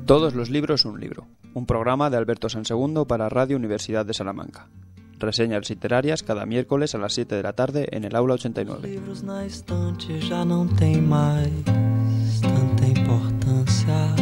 Todos los libros un libro, un programa de Alberto Sansegundo para Radio Universidad de Salamanca. Reseñas literarias cada miércoles a las 7 de la tarde en el aula 89. Livros na estante já não tem mais tanta importância.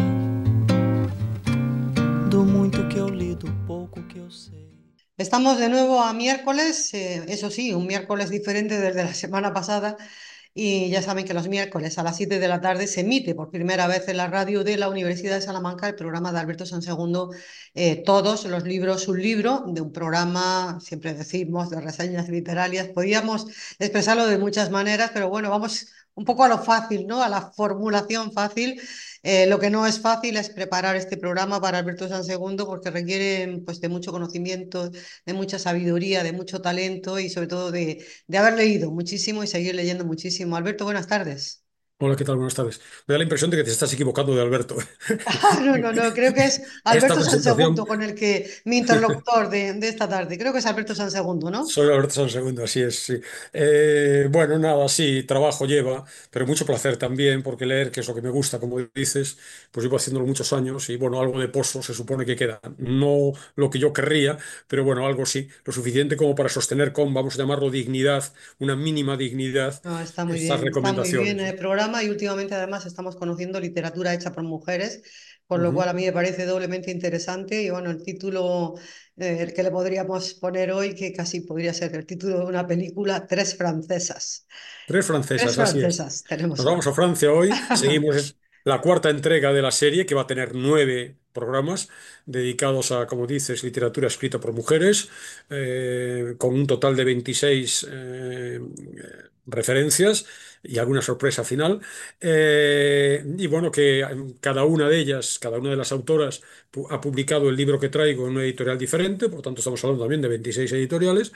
Do muito que eu li, do pouco que eu sei. Estamos de nuevo a miércoles, eso sí, un miércoles diferente desde la semana pasada, y ya saben que los miércoles a las 7 de la tarde se emite por primera vez en la radio de la Universidad de Salamanca el programa de Alberto Sansegundo, Todos los libros un libro, de un programa, siempre decimos, de reseñas literarias. Podíamos expresarlo de muchas maneras, pero bueno, vamos un poco a lo fácil, ¿no? A la formulación fácil. Lo que no es fácil es preparar este programa para Alberto Sansegundo porque requiere pues, de mucho conocimiento, de mucha sabiduría, de mucho talento y sobre todo de haber leído muchísimo y seguir leyendo muchísimo. Alberto, buenas tardes. Hola, ¿qué tal? Buenas tardes. Me da la impresión de que te estás equivocando de Alberto. No, creo que es Esta Alberto presentación, Sansegundo con el que mi interlocutor de esta tarde. Creo que es Alberto Sansegundo, ¿no? soy Alberto Sansegundo, así es, sí. Bueno, nada, sí, trabajo lleva, pero mucho placer también, porque leer, que es lo que me gusta, como dices, pues llevo haciéndolo muchos años y bueno, algo de pozo se supone que queda. No lo que yo querría, pero bueno, algo sí, lo suficiente como para sostener con, vamos a llamarlo dignidad, una mínima dignidad, No, estas está muy bien recomendaciones, el ¿no? programa y últimamente además estamos conociendo literatura hecha por mujeres, con lo Ujú. cual a mí me parece doblemente interesante y bueno, el título el que le podríamos poner hoy, que casi podría ser el título de una película, Tres francesas. Tres Tres francesas, así es. francesas tenemos Nos hoy. vamos a Francia hoy. Seguimos la cuarta entrega de la serie, que va a tener 9 programas dedicados a, como dices, literatura escrita por mujeres, con un total de 26 referencias y alguna sorpresa final. Y bueno, que cada una de ellas, cada una de las autoras, ha publicado el libro que traigo en una editorial diferente, por tanto estamos hablando también de 26 editoriales.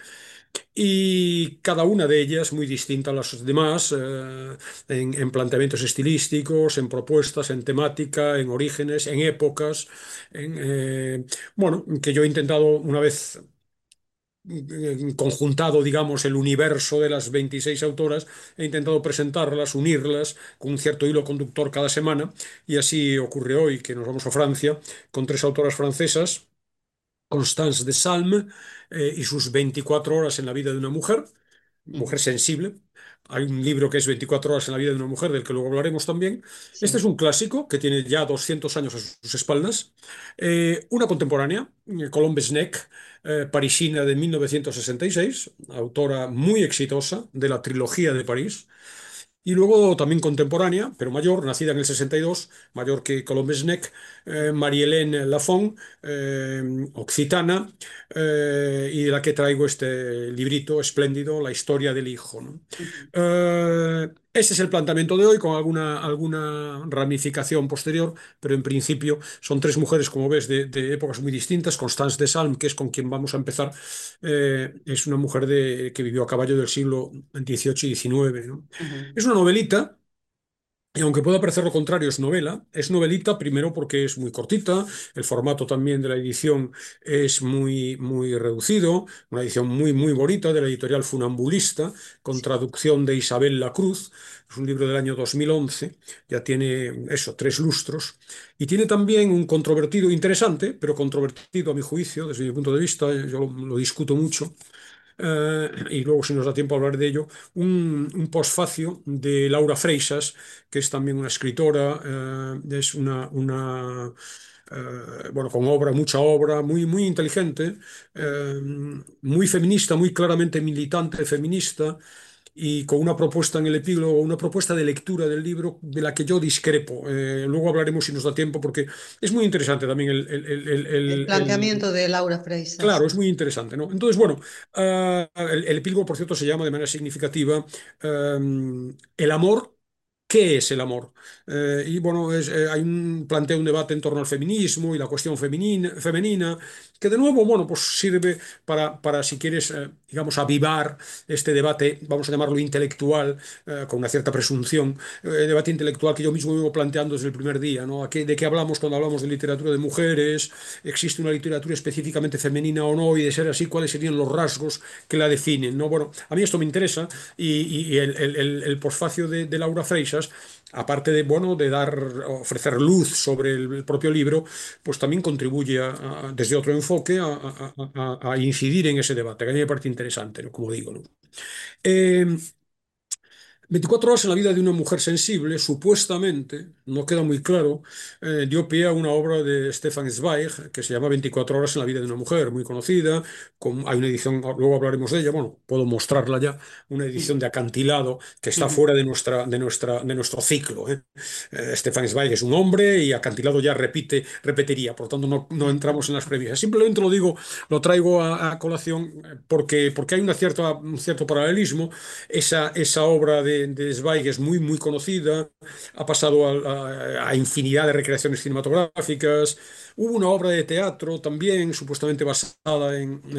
Y cada una de ellas muy distinta a las demás, en planteamientos estilísticos, en propuestas, en temática, en orígenes, en épocas, bueno, que yo he intentado una vez conjuntado, digamos, el universo de las 26 autoras, he intentado presentarlas, unirlas con un cierto hilo conductor cada semana, y así ocurre hoy que nos vamos a Francia con tres autoras francesas. Constance de Salm, y sus 24 horas en la vida de una mujer, Ujú. mujer sensible. Hay un libro que es 24 horas en la vida de una mujer, del que luego hablaremos también. Este es Sí. un clásico que tiene ya 200 años a sus espaldas. Una contemporánea, Colombe Sneck, parisina de 1966, autora muy exitosa de la trilogía de París. Y luego también contemporánea, pero mayor, nacida en el 62, mayor que Colombesneck, Marie-Hélène Lafon, occitana, y de la que traigo este librito espléndido, La historia del hijo, ¿no? Ujú. Este es el planteamiento de hoy, con alguna ramificación posterior, pero en principio son tres mujeres, como ves, de épocas muy distintas. Constance de Salm, que es con quien vamos a empezar, es una mujer que vivió a caballo del siglo XVIII y XIX, ¿no? Ujú. Es una novelita, y aunque pueda parecer lo contrario, es novela. Es novelita primero porque es muy cortita, el formato también de la edición es muy, muy reducido, una edición muy, muy bonita de la editorial Funambulista, con Sí. traducción de Isabel Lacruz. Es un libro del año 2011, ya tiene eso, 3 lustros, y tiene también un controvertido, interesante, pero controvertido a mi juicio, desde mi punto de vista, yo lo discuto mucho, y luego si nos da tiempo a hablar de ello, un postfacio de Laura Freixas, que es también una escritora, es bueno, con obra, mucha obra, muy, muy inteligente, Ujú. eh, muy feminista, muy claramente militante feminista, y con una propuesta en el epílogo, una propuesta de lectura del libro de la que yo discrepo. Luego hablaremos si nos da tiempo, porque es muy interesante también El planteamiento de Laura Freixas. Claro, es muy interesante, ¿no? Entonces, bueno, el epílogo, por cierto, se llama de manera significativa, El amor. ¿Qué es el amor? Y bueno, plantea un debate en torno al feminismo y la cuestión femenina, que de nuevo, bueno, pues sirve para si quieres, digamos, avivar este debate, vamos a llamarlo intelectual, con una cierta presunción, debate intelectual que yo mismo vengo planteando desde el primer día, ¿no? ¿De qué hablamos cuando hablamos de literatura de mujeres? ¿Existe una literatura específicamente femenina o no? Y de ser así, ¿cuáles serían los rasgos que la definen, ¿no? Bueno, a mí esto me interesa, y el posfacio de Laura Freixas críticas, aparte de, bueno, de ofrecer luz sobre el propio libro, pues también contribuye desde otro enfoque a incidir en ese debate, que a mí me parece interesante, ¿no? Como digo, ¿no? Eh, 24 horas en la vida de una mujer sensible, supuestamente, no queda muy claro, dio pie a una obra de Stefan Zweig que se llama 24 horas en la vida de una mujer, muy conocida. Hay una edición, luego hablaremos de ella, bueno, puedo mostrarla ya, una edición de acantilado que está Ujú. fuera de nuestro ciclo. Stefan Zweig es un hombre y acantilado ya repetiría, por tanto no entramos en las premisas. Simplemente lo digo, lo traigo a colación porque hay un cierto paralelismo. Esa obra de Zweig es muy conocida, ha pasado a infinidad de recreaciones cinematográficas. Hubo una obra de teatro también, supuestamente basada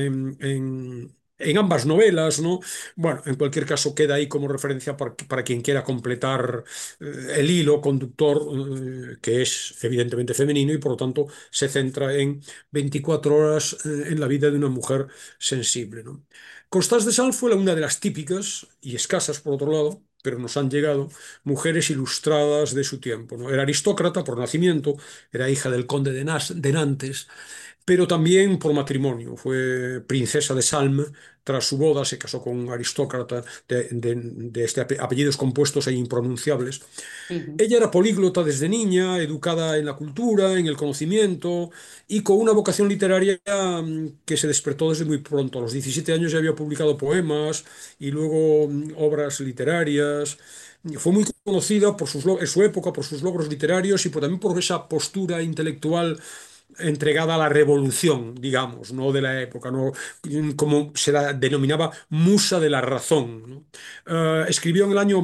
en ambas novelas, ¿no? Bueno, en cualquier caso queda ahí como referencia para quien quiera completar el hilo conductor, que es evidentemente femenino y por lo tanto se centra en 24 horas en la vida de una mujer sensible, ¿no? Constance de Sales fue una de las típicas y escasas, por otro lado, pero nos han llegado, mujeres ilustradas de su tiempo, ¿no? Era aristócrata por nacimiento, era hija del conde de Nantes, pero también por matrimonio. Fue princesa de Salm. Tras su boda se casó con un aristócrata de apellidos compuestos e impronunciables. Ujú. Ella era políglota desde niña, educada en la cultura, en el conocimiento y con una vocación literaria que se despertó desde muy pronto. A los 17 años ya había publicado poemas y luego obras literarias. Fue muy conocida en su época por sus logros literarios y también por esa postura intelectual entregada a la revolución, digamos, no de la época, no como se la denominaba musa de la razón, ¿no? Escribió en el año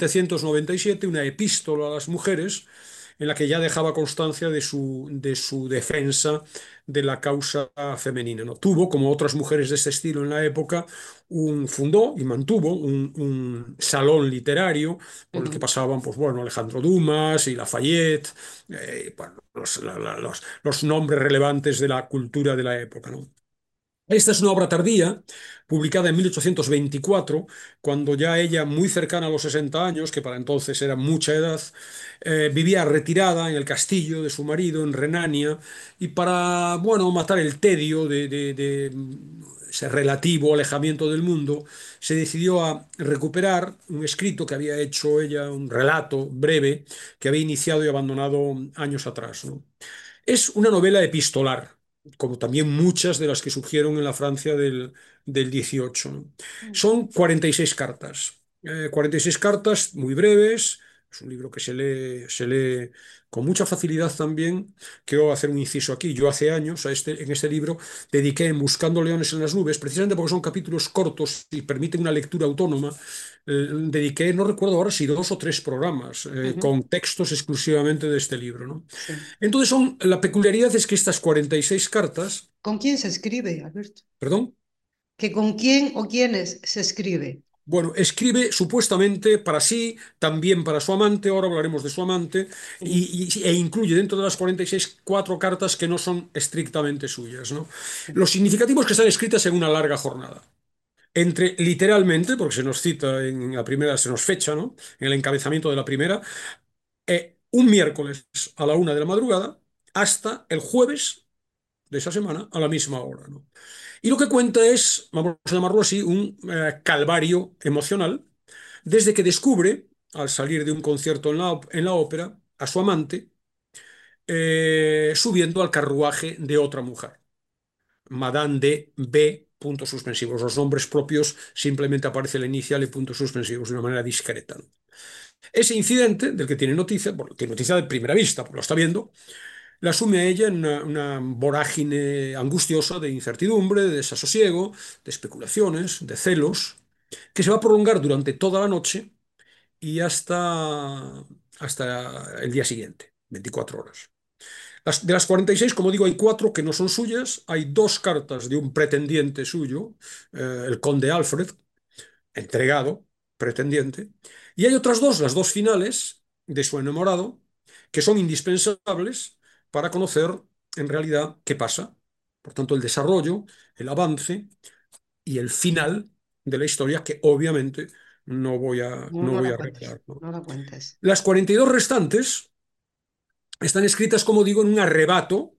1797 una epístola a las mujeres en la que ya dejaba constancia de su defensa de la causa femenina, ¿no? Tuvo, como otras mujeres de ese estilo en la época, fundó y mantuvo un salón literario por el que Ujú. pasaban, pues bueno, Alejandro Dumas y Lafayette, bueno, los nombres relevantes de la cultura de la época, ¿no? Esta es una obra tardía, publicada en 1824, cuando ya ella, muy cercana a los 60 años, que para entonces era mucha edad, vivía retirada en el castillo de su marido en Renania, y para, bueno, matar el tedio de ese relativo alejamiento del mundo, se decidió a recuperar un escrito que había hecho ella, un relato breve, que había iniciado y abandonado años atrás, ¿no? Es una novela epistolar, como también muchas de las que surgieron en la Francia del 18, ¿no? Son 46 cartas. 46 cartas muy breves. Es un libro que se lee con mucha facilidad también. Quiero hacer un inciso aquí. Yo hace años en este libro dediqué en Buscando leones en las nubes, precisamente porque son capítulos cortos y permiten una lectura autónoma. Dediqué, no recuerdo ahora si 2 o 3 programas Ujú. con textos exclusivamente de este libro, ¿no? Sí. Entonces la peculiaridad es que estas 46 cartas, ¿Con quién se escribe, Alberto? perdón, ¿Que con quién o quiénes se escribe? bueno, escribe supuestamente para sí, también para su amante, ahora hablaremos de su amante, Ujú. e incluye dentro de las 46 4 cartas que no son estrictamente suyas, ¿no? Sí. Lo significativo es que están escritas en una larga jornada. Entre literalmente, porque se nos cita en la primera, se nos fecha, ¿no? En el encabezamiento de la primera, un miércoles a la 1 de la madrugada hasta el jueves de esa semana a la misma hora, ¿no? Y lo que cuenta es, vamos a llamarlo así, un calvario emocional, desde que descubre, al salir de un concierto en la ópera, a su amante subiendo al carruaje de otra mujer, Madame de B. Puntos suspensivos. Los nombres propios simplemente aparece la inicial y puntos suspensivos de una manera discreta, ¿no? Ese incidente, del que tiene noticia, bueno, tiene noticia de primera vista, porque lo está viendo, la sume a ella en una vorágine angustiosa de incertidumbre, de desasosiego, de especulaciones, de celos, que se va a prolongar durante toda la noche y hasta el día siguiente, 24 horas. De las 46, como digo, hay 4 que no son suyas, hay 2 cartas de un pretendiente suyo, el conde Alfred, entregado, pretendiente, y hay otras 2, las 2 finales de su enamorado, que son indispensables para conocer en realidad qué pasa. Por tanto, el desarrollo, el avance y el final de la historia, que obviamente No, no no voy la a cuentes, revelar, ¿no? no la cuentes. Las 42 restantes están escritas, como digo, en un arrebato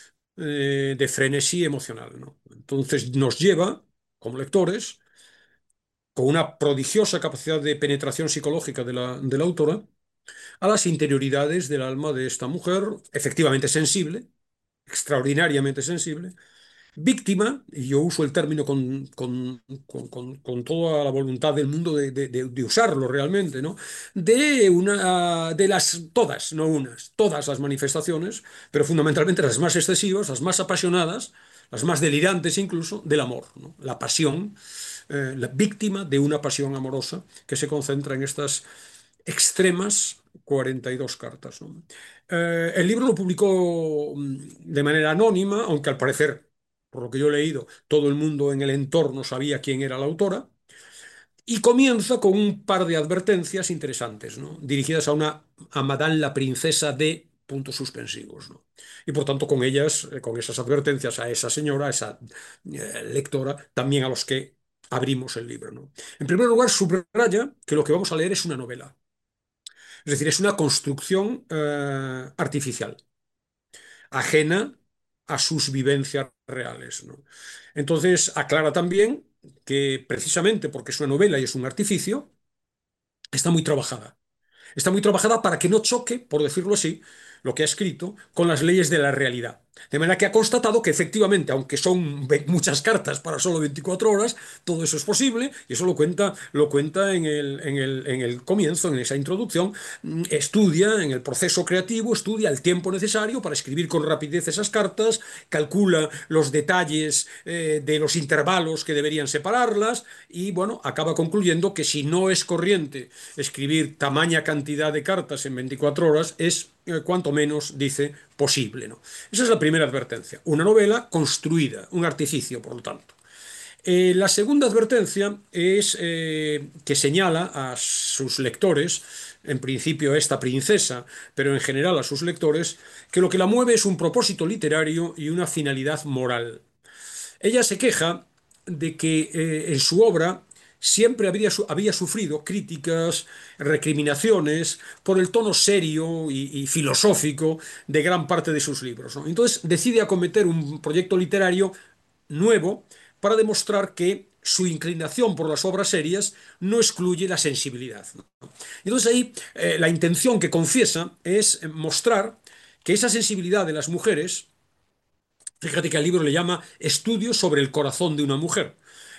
de frenesí emocional, ¿no? Entonces nos lleva, como lectores, con una prodigiosa capacidad de penetración psicológica de la autora, a las interioridades del alma de esta mujer, efectivamente sensible, extraordinariamente sensible, víctima, y yo uso el término con toda la voluntad del mundo de usarlo realmente, ¿no? De las, todas, no unas, todas las manifestaciones, pero fundamentalmente las más excesivas, las más apasionadas, las más delirantes incluso, del amor, ¿no? La pasión, la víctima de una pasión amorosa que se concentra en estas extremas 42 cartas, ¿no? El libro lo publicó de manera anónima, aunque al parecer, por lo que yo he leído, todo el mundo en el entorno sabía quién era la autora, y comienza con un par de advertencias interesantes, ¿no? Dirigidas a Madame la princesa de puntos suspensivos, ¿no? Y por tanto con ellas, con esas advertencias a esa señora, a esa lectora, también a los que abrimos el libro, ¿no? En primer lugar, subraya que lo que vamos a leer es una novela. Es decir, es una construcción artificial, ajena a sus vivencias reales, ¿no? Entonces, aclara también que precisamente porque es una novela y es un artificio, está muy trabajada. Está muy trabajada para que no choque, por decirlo así, lo que ha escrito con las leyes de la realidad. De manera que ha constatado que efectivamente, aunque son muchas cartas para solo 24 horas, todo eso es posible y eso lo cuenta en el comienzo, en esa introducción. Estudia en el proceso creativo, estudia el tiempo necesario para escribir con rapidez esas cartas, calcula los detalles de los intervalos que deberían separarlas y, bueno, acaba concluyendo que si no es corriente escribir tamaña cantidad de cartas en 24 horas, es cuanto menos, dice, posible, ¿no? Esa es la primera advertencia. Una novela construida, un artificio, por lo tanto. La segunda advertencia es que señala a sus lectores, en principio a esta princesa, pero en general a sus lectores, que lo que la mueve es un propósito literario y una finalidad moral. Ella se queja de que en su obra siempre había sufrido críticas, recriminaciones por el tono serio y filosófico de gran parte de sus libros, ¿no? Entonces decide acometer un proyecto literario nuevo para demostrar que su inclinación por las obras serias no excluye la sensibilidad, ¿no? Entonces ahí la intención que confiesa es mostrar que esa sensibilidad de las mujeres. Fíjate que al libro le llama Estudios sobre el corazón de una mujer.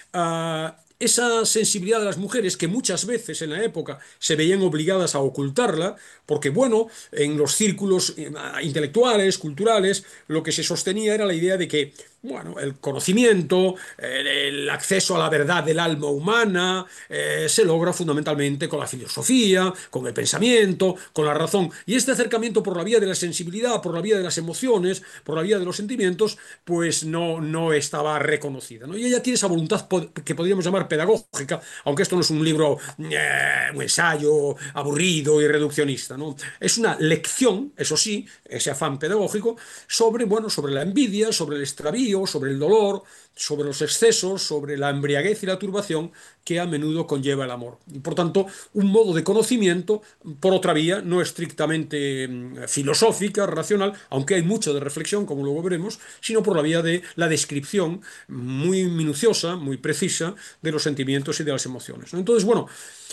Esa sensibilidad de las mujeres que muchas veces en la época se veían obligadas a ocultarla, porque bueno, en los círculos intelectuales, culturales, lo que se sostenía era la idea de que, bueno, el conocimiento, el acceso a la verdad del alma humana, se logra fundamentalmente con la filosofía, con el pensamiento, con la razón. Y este acercamiento por la vía de la sensibilidad, por la vía de las emociones, por la vía de los sentimientos, pues no estaba reconocida, ¿no? Y ella tiene esa voluntad que podríamos llamar pedagógica, aunque esto no es un libro, un ensayo aburrido y reduccionista, ¿no? Es una lección, eso sí, ese afán pedagógico, sobre, bueno, sobre la envidia, sobre el extravío, sobre el dolor, sobre los excesos, sobre la embriaguez y la turbación que a menudo conlleva el amor. Y por tanto, un modo de conocimiento por otra vía, no estrictamente filosófica, racional, aunque hay mucho de reflexión, como luego veremos, sino por la vía de la descripción muy minuciosa, muy precisa de los sentimientos y de las emociones, ¿no? Entonces, bueno,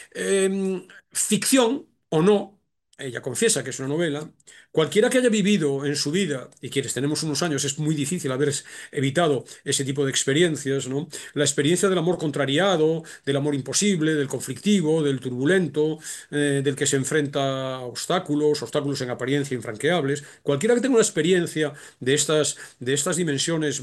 ficción o no, ella confiesa que es una novela. Cualquiera que haya vivido en su vida, y quienes tenemos unos años es muy difícil haber evitado ese tipo de experiencias, ¿no? La experiencia del amor contrariado, del amor imposible, del conflictivo, del turbulento, del que se enfrenta a obstáculos, obstáculos en apariencia infranqueables. Cualquiera que tenga una experiencia de estas dimensiones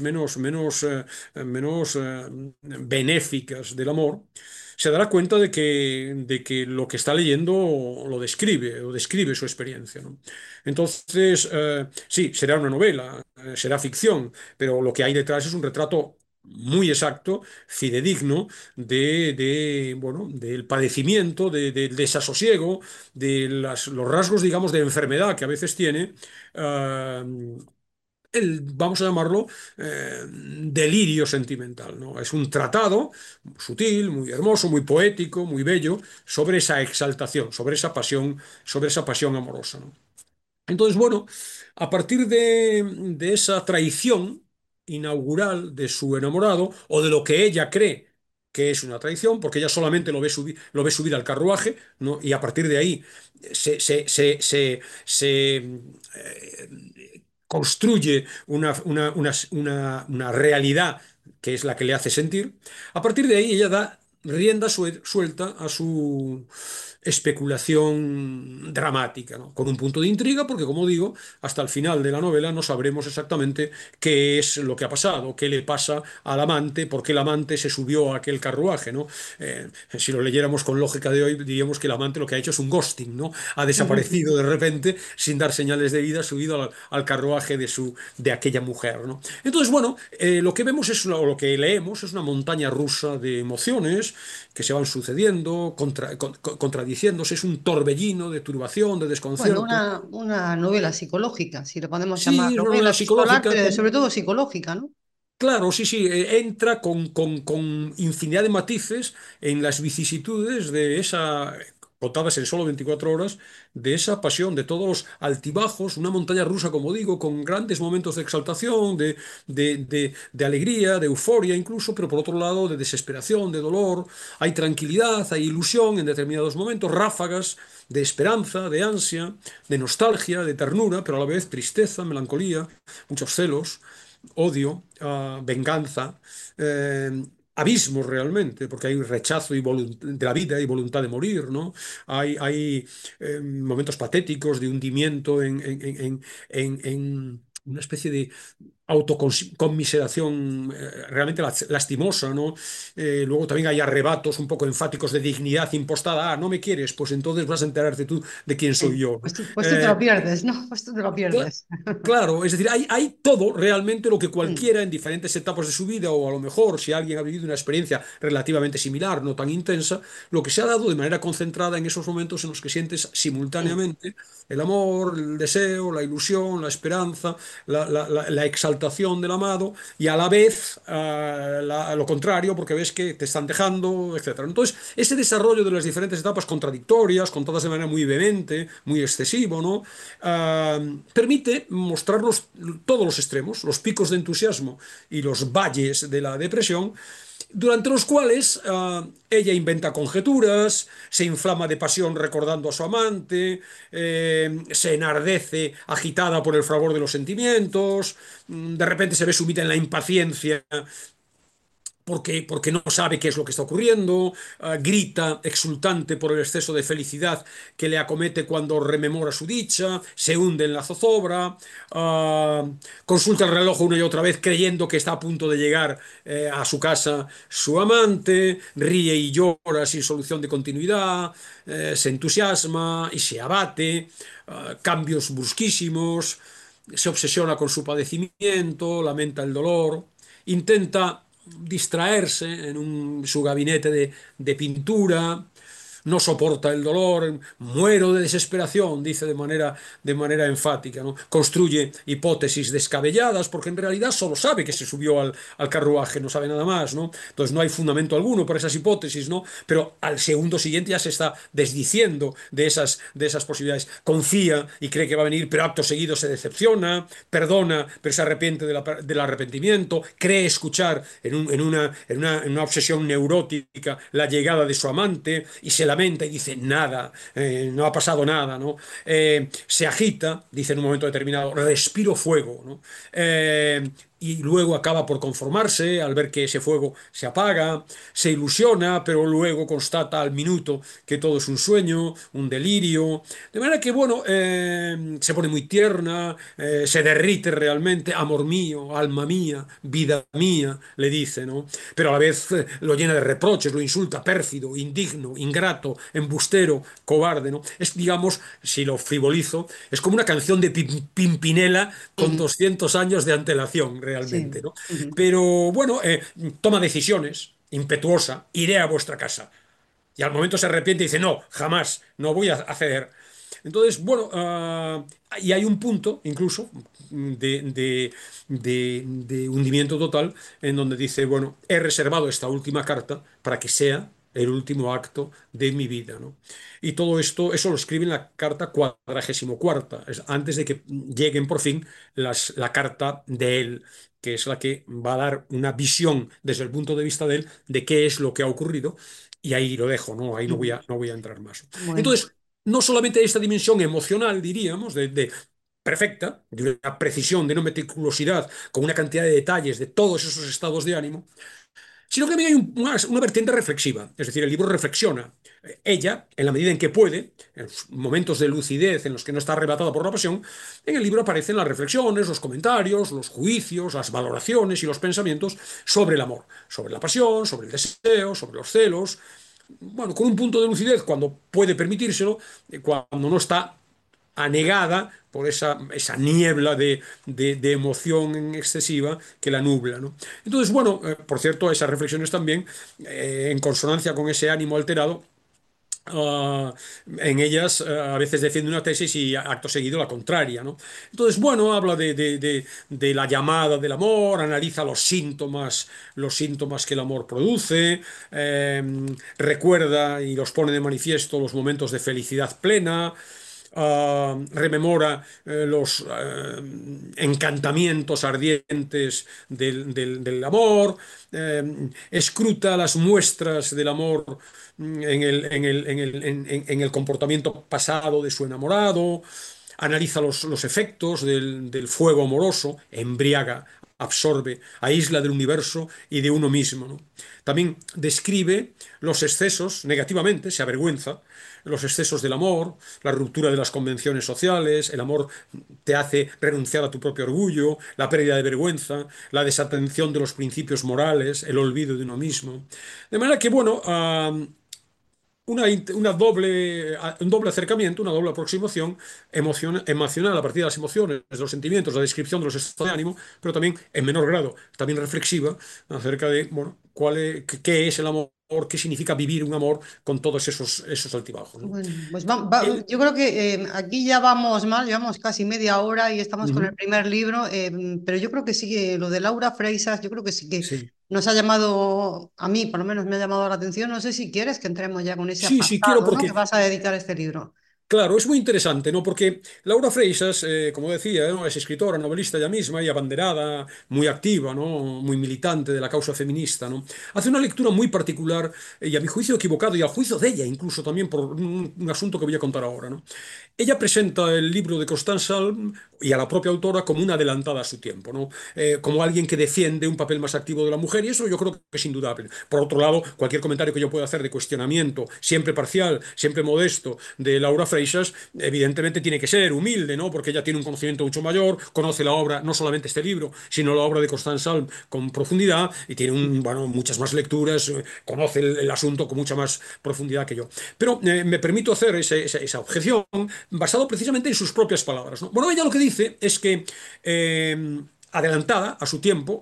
menos benéficas del amor, se dará cuenta de que lo que está leyendo lo describe, o describe su experiencia, ¿no? Entonces, sí, será una novela, será ficción, pero lo que hay detrás es un retrato muy exacto, fidedigno, bueno, del padecimiento, del desasosiego, de los rasgos, digamos, de enfermedad que a veces tiene, vamos a llamarlo, delirio sentimental, ¿no? Es un tratado sutil, muy hermoso, muy poético, muy bello, sobre esa exaltación, sobre esa pasión amorosa, ¿no? Entonces, bueno, a partir de esa traición inaugural de su enamorado, o de lo que ella cree que es una traición, porque ella solamente lo ve subir al carruaje, ¿no? Y a partir de ahí construye una realidad que es la que le hace sentir. A partir de ahí ella da rienda suelta a su especulación dramática, ¿no? Con un punto de intriga, porque como digo, hasta el final de la novela no sabremos exactamente qué es lo que ha pasado, qué le pasa al amante, por qué el amante se subió a aquel carruaje, ¿no? Si lo leyéramos con lógica de hoy, diríamos que el amante lo que ha hecho es un ghosting, ¿no? Ha desaparecido de repente sin dar señales de vida, subido al carruaje de aquella mujer, ¿no? Entonces, bueno, lo que vemos o lo que leemos es una montaña rusa de emociones que se van sucediendo, contradiciéndose, es un torbellino de turbación, de Bueno, desconcierto. una novela psicológica, si lo podemos llamar. Sí, es una Novela novela epistolar, psicológica pero con, sobre todo psicológica, ¿no? claro, sí, sí, entra con infinidad de matices en las vicisitudes de esa, contadas en solo 24 horas, de esa pasión, de todos los altibajos, una montaña rusa, como digo, con grandes momentos de exaltación, de alegría, de euforia incluso, pero por otro lado de desesperación, de dolor. Hay tranquilidad, hay ilusión en determinados momentos, ráfagas de esperanza, de ansia, de nostalgia, de ternura, pero a la vez tristeza, melancolía, muchos celos, odio, venganza, abismos realmente, porque hay rechazo de la vida y voluntad de morir, ¿no? Hay momentos patéticos de hundimiento en una especie de autoconmiseración realmente lastimosa, ¿no? Luego también hay arrebatos un poco enfáticos de dignidad impostada. Ah, no me quieres, pues entonces vas a enterarte tú de quién soy Sí. yo, ¿no? Pues tú te lo pierdes, ¿no? Pues tú te lo Cla- pierdes. Claro, es decir, hay todo realmente lo que Mm. cualquiera en diferentes etapas de su vida, o a lo mejor si alguien ha vivido una experiencia relativamente similar, no tan intensa, lo que se ha dado de manera concentrada en esos momentos en los que sientes Mm. simultáneamente el amor, el deseo, la ilusión, la esperanza, la exaltación del amado, y a la vez lo contrario, porque ves que te están dejando, etcétera. Entonces, ese desarrollo de las diferentes etapas contradictorias, contadas de manera muy vehemente, muy excesivo, ¿no? ah, Permite mostrar todos los extremos, los picos de entusiasmo y los valles de la depresión, durante los cuales ella inventa conjeturas, se inflama de pasión recordando a su amante, se enardece agitada por el fragor de los sentimientos, de repente se ve sumida en la impaciencia porque no sabe qué es lo que está ocurriendo, grita exultante por el exceso de felicidad que le acomete cuando rememora su dicha, se hunde en la zozobra, consulta el reloj una y otra vez creyendo que está a punto de llegar a su casa su amante, ríe y llora sin solución de continuidad, se entusiasma y se abate, cambios brusquísimos, se obsesiona con su padecimiento, lamenta el dolor, intenta distraerse en su gabinete de pintura, no soporta el dolor, muero de desesperación, dice de manera enfática, ¿no? Construye hipótesis descabelladas, porque en realidad solo sabe que se subió al carruaje, no sabe nada más, ¿no? Entonces no hay fundamento alguno para esas hipótesis, ¿no? Pero al segundo siguiente ya se está desdiciendo de esas posibilidades. Confía y cree que va a venir, pero acto seguido se decepciona, perdona, pero se arrepiente del arrepentimiento, cree escuchar en una obsesión neurótica la llegada de su amante y se lamenta y dice nada, no ha pasado nada, ¿no? Se agita, dice en un momento determinado, respiro fuego, ¿no? Y luego acaba por conformarse al ver que ese fuego se apaga, se ilusiona, pero luego constata al minuto que todo es un sueño, un delirio, de manera que, bueno, se pone muy tierna, se derrite realmente, amor mío, alma mía, vida mía, le dice, ¿no? Pero a la vez lo llena de reproches, lo insulta, pérfido, indigno, ingrato, embustero, cobarde, ¿no? Es, digamos, si lo frivolizo, es como una canción de Pimpinela con Ujú. 200 años de antelación, realmente, Sí. ¿no? Ujú. Pero bueno, toma decisiones, impetuosa, iré a vuestra casa. Y al momento se arrepiente y dice, no, jamás, no voy a ceder. Entonces, bueno, y hay un punto incluso de hundimiento total en donde dice, bueno, he reservado esta última carta para que sea el último acto de mi vida, ¿no? Y todo esto, eso lo escribe en la carta 44, antes de que lleguen por fin la carta de él, que es la que va a dar una visión desde el punto de vista de él de qué es lo que ha ocurrido. Y ahí lo dejo, ¿no? Ahí Ujú. no voy a entrar más. Bueno, Entonces, no solamente esta dimensión emocional, diríamos, perfecta, de una precisión, de una meticulosidad, con una cantidad de detalles de todos esos estados de ánimo, sino que también hay una vertiente reflexiva. Es decir, el libro reflexiona. Ella, en la medida en que puede, en los momentos de lucidez en los que no está arrebatada por la pasión, en el libro aparecen las reflexiones, los comentarios, los juicios, las valoraciones y los pensamientos sobre el amor, sobre la pasión, sobre el deseo, sobre los celos, bueno, con un punto de lucidez cuando puede permitírselo, cuando no está anegada por esa niebla de emoción excesiva que la nubla, ¿no? Entonces, bueno, por cierto, esas reflexiones también, en consonancia con ese ánimo alterado, ah, en ellas a veces defiende una tesis y acto seguido la contraria, ¿no? Entonces, bueno, habla de la llamada del amor, analiza los síntomas que el amor produce, recuerda y los pone de manifiesto los momentos de felicidad plena, rememora los encantamientos ardientes del amor, escruta las muestras del amor en el comportamiento pasado de su enamorado, analiza los efectos del fuego amoroso, embriaga, absorbe, aísla del universo y de uno mismo, ¿no? También describe los excesos negativamente, se avergüenza, los excesos del amor, la ruptura de las convenciones sociales, el amor te hace renunciar a tu propio orgullo, la pérdida de vergüenza, la desatención de los principios morales, el olvido de uno mismo. De manera que, bueno, un doble acercamiento, una doble aproximación emocional a partir de las emociones, de los sentimientos, la descripción de los estados de ánimo, pero también en menor grado, también reflexiva acerca de, bueno, qué es el amor, qué significa vivir un amor con todos esos altibajos, ¿no? bueno, pues El- yo creo que aquí ya vamos mal, llevamos casi media hora y estamos con el Ujú, primer libro, pero yo creo que sí que lo de Laura Freisas, yo creo que sí que sí. nos ha llamado, a mí por lo menos me ha llamado la atención. No sé si quieres que entremos ya con ese Sí, sí, quiero apartado, ¿no? Que porque vas a dedicar a este libro. claro, es muy interesante, ¿no? Porque Laura Freixas, como decía, ¿no? Es escritora, novelista ella misma y abanderada, muy activa, ¿no? Muy militante de la causa feminista, ¿no? Hace una lectura muy particular y a mi juicio equivocado y al juicio de ella incluso también por un asunto que voy a contar ahora, ¿no? Ella presenta el libro de Constance Salm y a la propia autora como una adelantada a su tiempo, ¿no? Como alguien que defiende un papel más activo de la mujer y eso yo creo que es indudable. Por otro lado, cualquier comentario que yo pueda hacer de cuestionamiento, siempre parcial, siempre modesto, de Laura Freixas, evidentemente tiene que ser humilde, ¿no? Porque ella tiene un conocimiento mucho mayor, conoce la obra, no solamente este libro, sino la obra de Constance Salm con profundidad y tiene bueno, muchas más lecturas, conoce el asunto con mucha más profundidad que yo. Pero me permito hacer esa objeción basado precisamente en sus propias palabras, ¿no? Bueno, ella lo que dice es que adelantada a su tiempo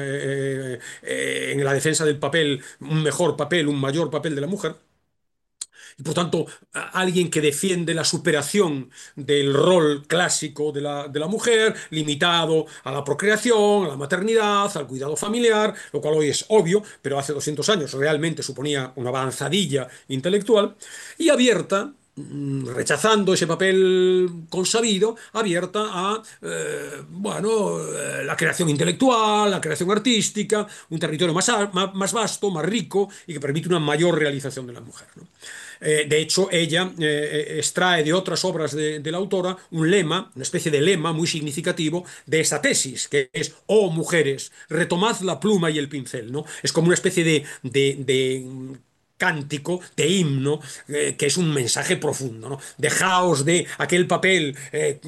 en la defensa del papel, un mejor papel, un mayor papel de la mujer, y por tanto alguien que defiende la superación del rol clásico de la mujer, limitado a la procreación, a la maternidad, al cuidado familiar, lo cual hoy es obvio, pero hace 200 años realmente suponía una avanzadilla intelectual, y abierta rechazando ese papel consabido, abierta a bueno, la creación intelectual, la creación artística, un territorio más vasto, más rico y que permite una mayor realización de la mujer, ¿no? De hecho, ella extrae de otras obras de la autora un lema, una especie de lema muy significativo de esta tesis, que es, oh mujeres, retomad la pluma y el pincel, ¿no? Es como una especie de cántico, de himno, que es un mensaje profundo, ¿no? Dejaos de aquel papel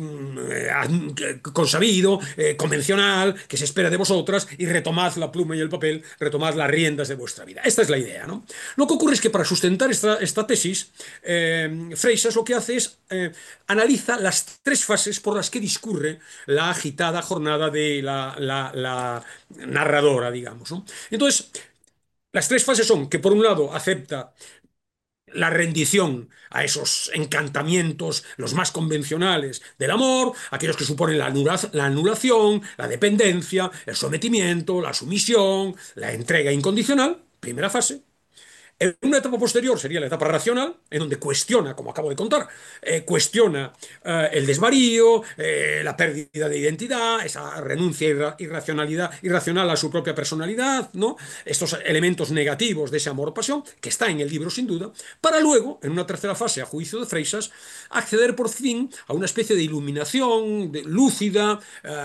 consabido, convencional, que se espera de vosotras, y retomad la pluma y el papel, retomad las riendas de vuestra vida. Esta es la idea, ¿no? Lo que ocurre es que para sustentar esta tesis, Freixas lo que hace es analiza las tres fases por las que discurre la agitada jornada de la narradora, digamos, ¿no? Entonces, las tres fases son que, por un lado, acepta la rendición a esos encantamientos, los más convencionales del amor, aquellos que suponen la anulación, la dependencia, el sometimiento, la sumisión, la entrega incondicional, primera fase. En una etapa posterior sería la etapa racional, en donde cuestiona, como acabo de contar, cuestiona el desvarío, la pérdida de identidad, esa renuncia irracional a su propia personalidad, ¿no? Estos elementos negativos de ese amor-pasión, que está en el libro sin duda, para luego, en una tercera fase, a juicio de Freixas, acceder por fin a una especie de iluminación lúcida,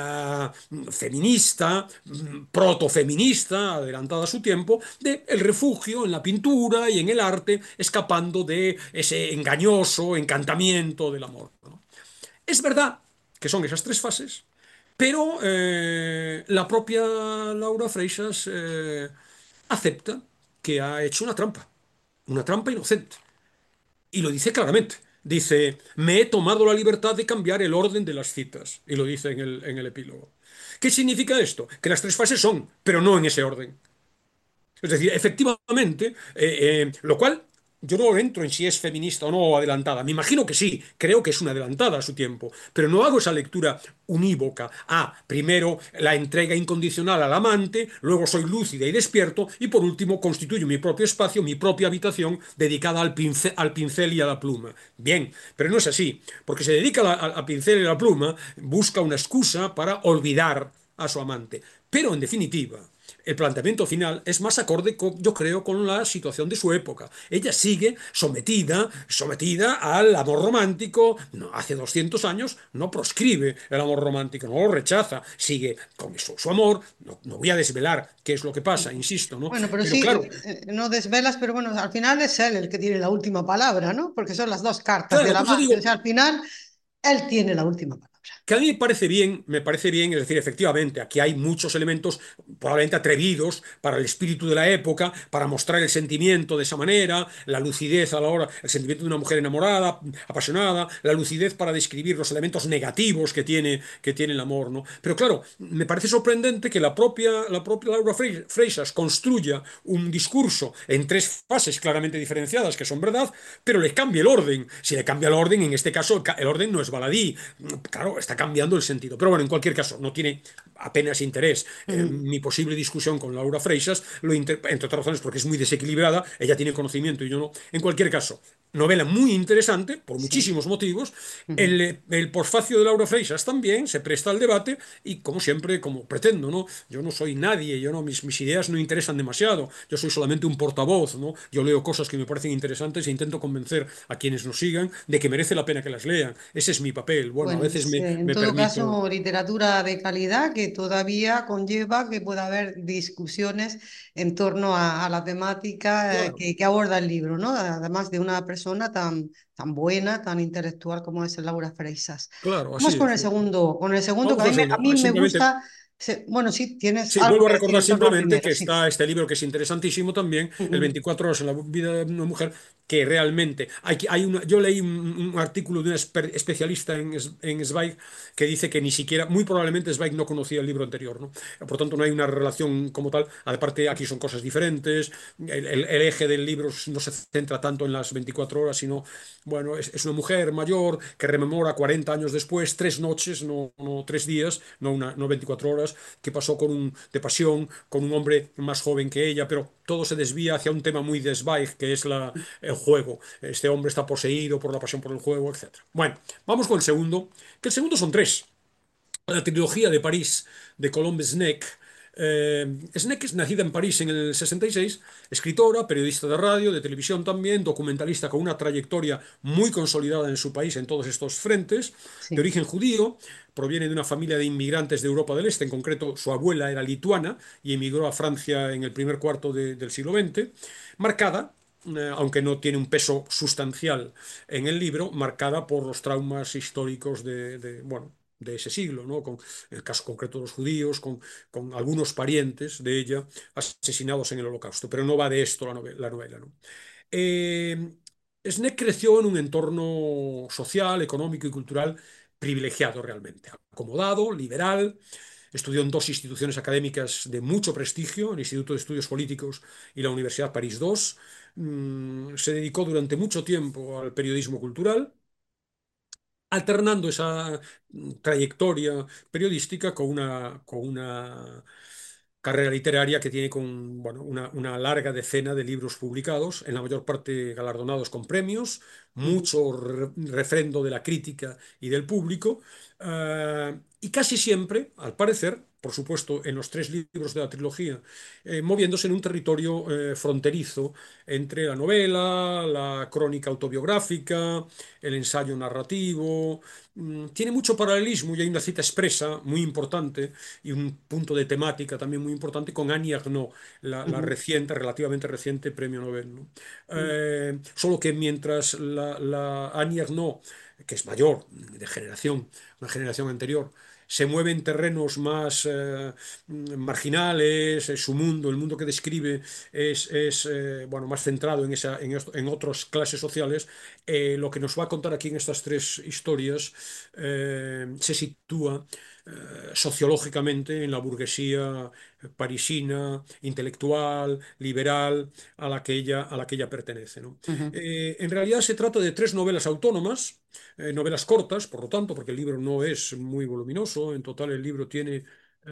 feminista, protofeminista, adelantada a su tiempo, de el refugio en la pintura y en el arte, escapando de ese engañoso encantamiento del amor, ¿no? Es verdad que son esas tres fases, pero la propia Laura Freixas acepta que ha hecho una trampa inocente, y lo dice claramente. Dice, me he tomado la libertad de cambiar el orden de las citas, y lo dice en el epílogo. ¿Qué significa esto? Que las tres fases son, pero no en ese orden. Es decir, efectivamente, lo cual yo no entro en si es feminista o no adelantada. Me imagino que sí, creo que es una adelantada a su tiempo, pero no hago esa lectura unívoca. Primero la entrega incondicional al amante, luego soy lúcida y despierto, y por último constituyo mi propio espacio, mi propia habitación dedicada al pincel y a la pluma. Bien, pero no es así, porque se dedica al pincel y a la pluma, busca una excusa para olvidar a su amante. Pero en definitiva, el planteamiento final es más acorde, yo creo, con la situación de su época. Ella sigue sometida al amor romántico. No, hace 200 años no proscribe el amor romántico, no lo rechaza, sigue con su amor. No, no voy a desvelar qué es lo que pasa, insisto, ¿no? Bueno, pero Pero sí, claro, no desvelas, pero bueno, al final es él el que tiene la última palabra, ¿no? Porque son las dos cartas claro, del por eso amante. O digo, sea, al final él tiene la última palabra. que a mí me parece bien, es decir, efectivamente, aquí hay muchos elementos probablemente atrevidos para el espíritu de la época, para mostrar el sentimiento de esa manera, la lucidez a la hora, el sentimiento de una mujer enamorada, apasionada, la lucidez para describir los elementos negativos que tiene el amor, ¿no? Pero claro, me parece sorprendente que la propia Laura Freixas construya un discurso en tres fases claramente diferenciadas, que son verdad, pero le cambie el orden. Si le cambia el orden, en este caso el orden no es baladí, claro, está cambiando el sentido. Pero bueno, en cualquier caso, no tiene apenas interés mi posible discusión con Laura Freixas, entre otras razones porque es muy desequilibrada, ella tiene conocimiento y yo no. En cualquier caso, novela muy interesante, por Sí. muchísimos motivos. El posfacio de Laura Freixas también se presta al debate y, como siempre, como pretendo, ¿no? Yo no soy nadie, yo no, mis ideas no interesan demasiado, yo soy solamente un portavoz, ¿no? Yo leo cosas que me parecen interesantes e intento convencer a quienes nos sigan de que merece la pena que las lean. Ese es mi papel. Bueno, a Bueno, veces es, en me todo permito. caso, literatura de calidad que todavía conlleva que pueda haber discusiones en torno a la temática Claro, que aborda el libro, ¿no? Además de una persona tan buena, tan intelectual como es Laura Freixas. claro, Vamos así es. con el segundo que Vamos al a segundo. mí me Simplemente gusta. Bueno, sí, tienes sí, algo vuelvo a que decir recordar en torno al simplemente primero, que sí. está este libro que es interesantísimo también, el 24 horas en la vida de una mujer, que realmente yo leí un artículo de una especialista en Zweig que dice que ni siquiera, muy probablemente Zweig no conocía el libro anterior, ¿no? Por tanto, no hay una relación como tal. Aparte, aquí son cosas diferentes, el eje del libro no se centra tanto en las 24 horas, sino, bueno, es una mujer mayor que rememora 40 años después, 3 noches, no 3 días, no 24 horas, que pasó de pasión con un hombre más joven que ella, pero todo se desvía hacia un tema muy de Zweig, que es el juego. Este hombre está poseído por la pasión por el juego, etcétera. Bueno, vamos con el segundo, que el segundo son tres. La trilogía de París de Colombe Sneck. Sneck es nacida en París en el 66, escritora, periodista de radio, de televisión también, documentalista con una trayectoria muy consolidada en su país en todos estos frentes, de Sí. origen judío, proviene de una familia de inmigrantes de Europa del Este, en concreto su abuela era lituana y emigró a Francia en el primer cuarto del siglo XX, marcada aunque no tiene un peso sustancial en el libro, marcada por los traumas históricos bueno, de ese siglo, ¿no? Con el caso concreto de los judíos, con algunos parientes de ella asesinados en el Holocausto. Pero no va de esto la novela, ¿no? Eh, Sneck creció en un entorno social, económico y cultural privilegiado realmente, acomodado, liberal, Estudió en dos instituciones académicas de mucho prestigio, el Instituto de Estudios Políticos y la Universidad París II. Se dedicó durante mucho tiempo al periodismo cultural, alternando esa trayectoria periodística con una carrera literaria que tiene bueno, una larga decena de libros publicados, en la mayor parte galardonados con premios, Ujú, mucho refrendo de la crítica y del público, y casi siempre, al parecer, por supuesto, en los tres libros de la trilogía, moviéndose en un territorio fronterizo entre la novela, la crónica autobiográfica, el ensayo narrativo. Tiene mucho paralelismo y hay una cita expresa muy importante y un punto de temática también muy importante con Annie Ernaux, la ujú, reciente, relativamente reciente premio Nobel, ¿no? ujú. Solo que mientras la Annie Ernaux, que es mayor de generación, una generación anterior, se mueve en terrenos más marginales, su mundo, el mundo que describe bueno, más centrado en otras clases sociales. Lo que nos va a contar aquí en estas tres historias se sitúa sociológicamente en la burguesía parisina, intelectual, liberal, a la que ella pertenece, ¿no? Ujú. En realidad se trata de tres novelas autónomas, novelas cortas, por lo tanto, porque el libro no es muy voluminoso, en total el libro tiene,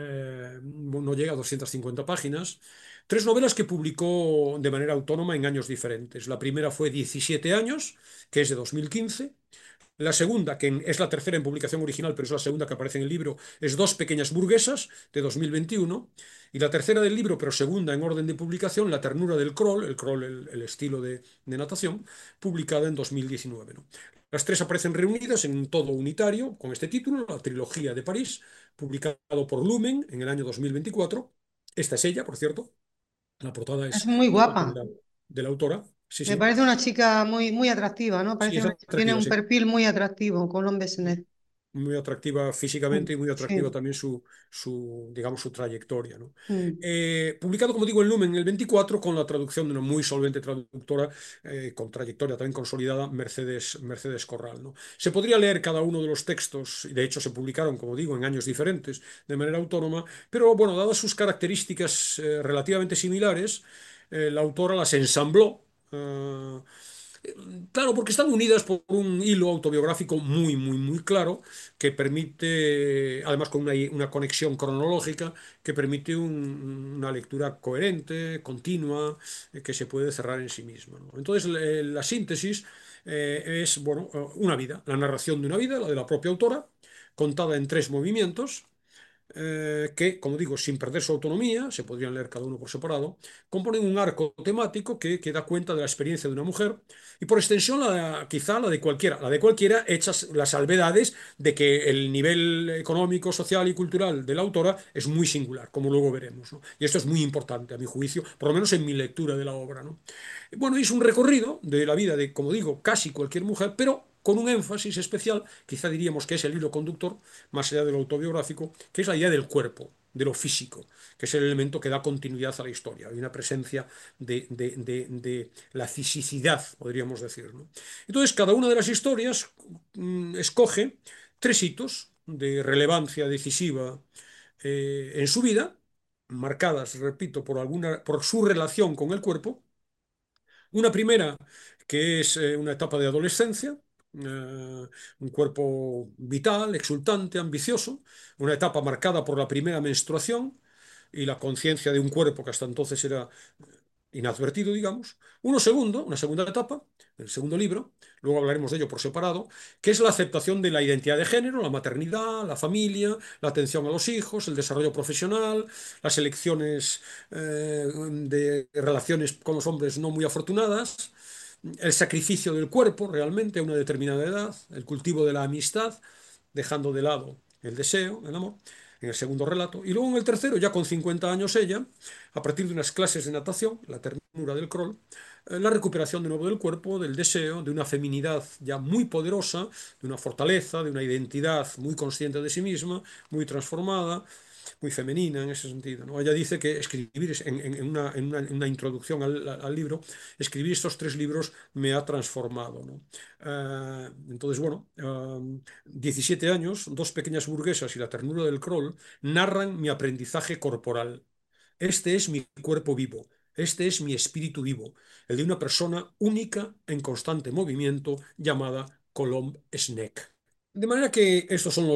no llega a 250 páginas. Tres novelas que publicó de manera autónoma en años diferentes. La primera fue 17 años, que es de 2015. La segunda, que es la tercera en publicación original, pero es la segunda que aparece en el libro, es Dos pequeñas burguesas, de 2021. Y la tercera del libro, pero segunda en orden de publicación, La ternura del crawl, el crawl, el estilo de natación, publicada en 2019, ¿no? Las tres aparecen reunidas en un todo unitario con este título, La trilogía de París, publicado por Lumen en el año 2024. Esta es ella, por cierto. La portada Es es muy igual que guapa. de la autora. Sí, Me sí. parece una chica muy, muy atractiva, ¿no? Sí, es Tiene atractiva, un sí. perfil muy atractivo, Colón Bessenet. Muy atractiva físicamente y muy atractiva Sí. también digamos, su trayectoria, ¿no? Mm. Publicado, como digo, en Lumen en el 24 con la traducción de una muy solvente traductora con trayectoria también consolidada, Mercedes Corral, ¿no? Se podría leer cada uno de los textos, y de hecho se publicaron, como digo, en años diferentes, de manera autónoma, pero bueno, dadas sus características relativamente similares, la autora las ensambló. Claro, porque están unidas por un hilo autobiográfico muy, muy, muy claro que permite, además con una conexión cronológica, que permite una lectura coherente, continua, que se puede cerrar en sí misma, ¿no? Entonces, la síntesis es, bueno, una vida, la narración de una vida, la de la propia autora, contada en tres movimientos que, como digo, sin perder su autonomía, se podrían leer cada uno por separado, componen un arco temático que da cuenta de la experiencia de una mujer y por extensión quizá la de cualquiera, hechas las salvedades de que el nivel económico, social y cultural de la autora es muy singular, como luego veremos, ¿no? Y esto es muy importante a mi juicio, por lo menos en mi lectura de la obra, ¿no? Bueno, es un recorrido de la vida de, como digo, casi cualquier mujer, pero con un énfasis especial, quizá diríamos que es el hilo conductor, más allá de lo autobiográfico, que es la idea del cuerpo, de lo físico, que es el elemento que da continuidad a la historia. Hay una presencia de la fisicidad, podríamos decir, ¿no? Entonces, cada una de las historias escoge tres hitos de relevancia decisiva en su vida, marcadas, repito, por su relación con el cuerpo. Una primera, que es una etapa de adolescencia, un cuerpo vital, exultante, ambicioso, una etapa marcada por la primera menstruación y la conciencia de un cuerpo que hasta entonces era inadvertido, digamos. Una segunda etapa, el segundo libro, luego hablaremos de ello por separado, que es la aceptación de la identidad de género, la maternidad, la familia, la atención a los hijos, el desarrollo profesional, las elecciones de relaciones con los hombres no muy afortunadas, el sacrificio del cuerpo realmente a una determinada edad, el cultivo de la amistad, dejando de lado el deseo, el amor, en el segundo relato. Y luego en el tercero, ya con 50 años ella, a partir de unas clases de natación, la ternura del crawl, la recuperación de nuevo del cuerpo, del deseo, de una feminidad ya muy poderosa, de una fortaleza, de una identidad muy consciente de sí misma, muy transformada, muy femenina en ese sentido, ¿no? Ella dice que escribir, en una introducción al libro, escribir estos tres libros me ha transformado, ¿no? Entonces, bueno, 17 años, dos pequeñas burguesas y la ternura del crawl narran mi aprendizaje corporal. Este es mi cuerpo vivo, este es mi espíritu vivo, el de una persona única en constante movimiento llamada Colomb Sneck. De manera que estos son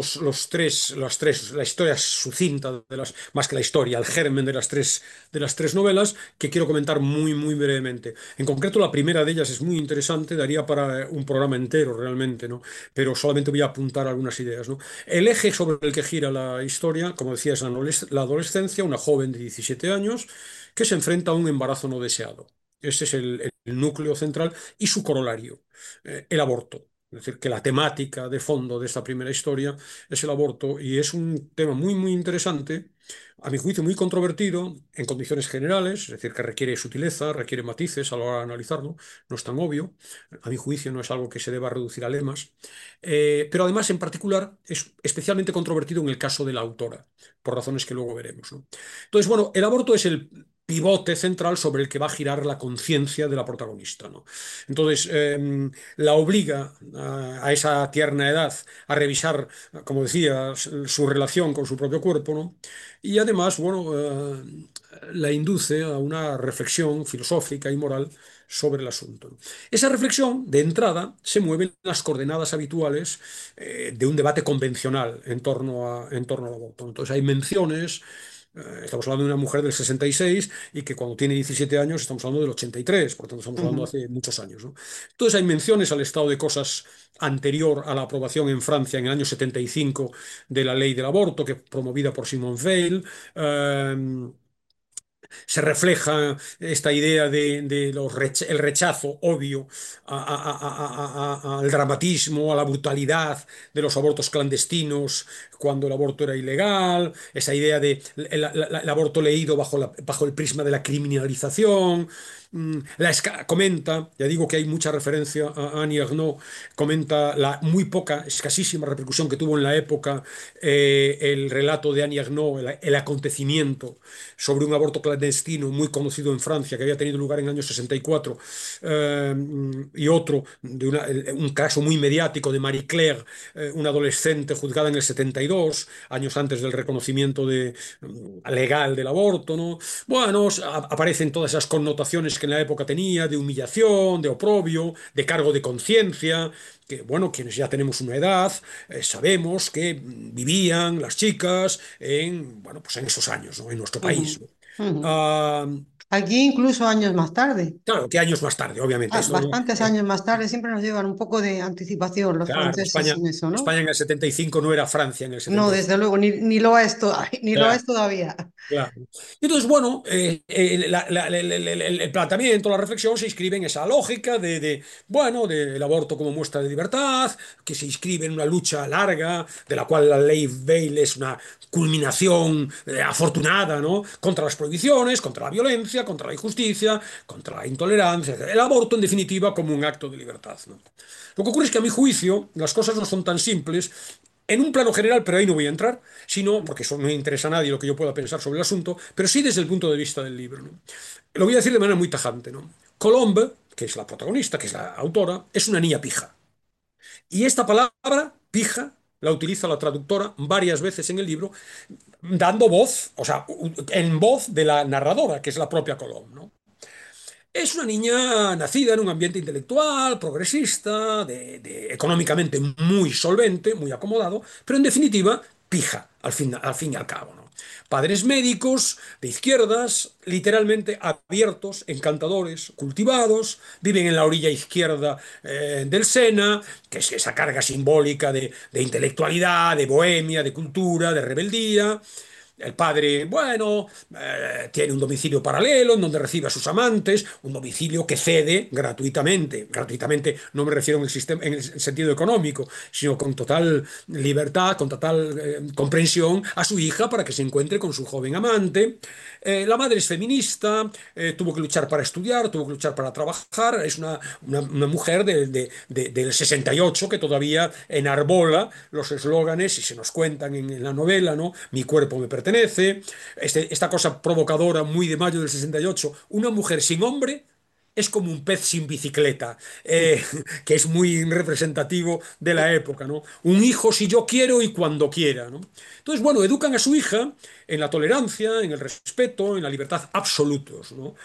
la historia sucinta de más que la historia, el germen de las tres novelas que quiero comentar muy, muy brevemente. En concreto, la primera de ellas es muy interesante, daría para un programa entero realmente, ¿no? Pero solamente voy a apuntar algunas ideas, ¿no? El eje sobre el que gira la historia, como decía, es la adolescencia, una joven de 17 años que se enfrenta a un embarazo no deseado. Ese es el núcleo central y su corolario, el aborto. Es decir, que la temática de fondo de esta primera historia es el aborto y es un tema muy, muy interesante, a mi juicio muy controvertido en condiciones generales, es decir, que requiere sutileza, requiere matices a la hora de analizarlo, no es tan obvio, a mi juicio no es algo que se deba reducir a lemas, pero además en particular es especialmente controvertido en el caso de la autora, por razones que luego veremos, ¿no? Entonces, bueno, el aborto es el pivote central sobre el que va a girar la conciencia de la protagonista, ¿no? Entonces, la obliga a esa tierna edad a revisar, como decía, su relación con su propio cuerpo, ¿no? Y además, bueno, la induce a una reflexión filosófica y moral sobre el asunto, ¿no? Esa reflexión, de entrada, se mueve en las coordenadas habituales de un debate convencional en torno al aborto. Entonces hay menciones. Estamos hablando de una mujer del 66 y que cuando tiene 17 años estamos hablando del 83, por lo tanto estamos hablando Ujú. hace muchos años, ¿no? Entonces hay menciones al estado de cosas anterior a la aprobación en Francia en el año 75 de la ley del aborto, que promovida por Simone Veil. Se refleja esta idea el rechazo obvio al dramatismo, a la brutalidad de los abortos clandestinos cuando el aborto era ilegal, esa idea de el aborto leído bajo el prisma de la criminalización. Comenta, ya digo que hay mucha referencia a Annie Ernaux, comenta la muy poca, escasísima repercusión que tuvo en la época el relato de Annie Ernaux, el acontecimiento sobre un aborto clandestino muy conocido en Francia que había tenido lugar en el año 64 y otro de un caso muy mediático de Marie Claire, una adolescente juzgada en el 72, años antes del reconocimiento legal del aborto, ¿no? Bueno, aparecen todas esas connotaciones que en la época tenía de humillación, de oprobio, de cargo de conciencia, que, bueno, quienes ya tenemos una edad, sabemos que vivían las chicas bueno, pues en esos años, ¿no? En nuestro país, Ujú. ¿no? Ujú. Ah, Aquí incluso años más tarde, claro, que años más tarde, obviamente. Esto, bastantes años más tarde, siempre nos llevan un poco de anticipación los claro, franceses en eso, ¿no? España en el 75 no era Francia en el No, 75. desde luego, ni lo es todavía, ni lo Claro. es todavía. Claro. Entonces, bueno, el planteamiento, la reflexión se inscribe en esa lógica bueno, del aborto como muestra de libertad, que se inscribe en una lucha larga, de la cual la ley Veil es una culminación afortunada, ¿no? Contra las prohibiciones, contra la violencia, contra la injusticia, contra la intolerancia. El aborto, en definitiva, como un acto de libertad, ¿no? Lo que ocurre es que, a mi juicio, las cosas no son tan simples en un plano general, pero ahí no voy a entrar, sino porque eso no interesa a nadie lo que yo pueda pensar sobre el asunto, pero sí desde el punto de vista del libro, ¿no? Lo voy a decir de manera muy tajante, ¿no? Colombe, que es la protagonista, que es la autora, es una niña pija. Y esta palabra, pija, la utiliza la traductora varias veces en el libro, dando voz, o sea, en voz de la narradora, que es la propia Colombe, ¿no? Es una niña nacida en un ambiente intelectual, progresista, económicamente muy solvente, muy acomodado, pero en definitiva, pija, al fin y al cabo, ¿no? Padres médicos, de izquierdas, literalmente abiertos, encantadores, cultivados, viven en la orilla izquierda del Sena, que es esa carga simbólica de intelectualidad, de bohemia, de cultura, de rebeldía. El padre, bueno, tiene un domicilio paralelo en donde recibe a sus amantes, un domicilio que cede gratuitamente. Gratuitamente no me refiero en el sentido económico, sino con total libertad, con total comprensión a su hija para que se encuentre con su joven amante. La madre es feminista, tuvo que luchar para estudiar, tuvo que luchar para trabajar, es una mujer del 68 que todavía enarbola los eslóganes y se nos cuentan en la novela, ¿no? Mi cuerpo me pertenece, pertenece, esta cosa provocadora muy de mayo del 68, una mujer sin hombre es como un pez sin bicicleta, que es muy representativo de la época, ¿no? Un hijo si yo quiero y cuando quiera, ¿no? Entonces, bueno, educan a su hija en la tolerancia, en el respeto, en la libertad absolutos, ¿no?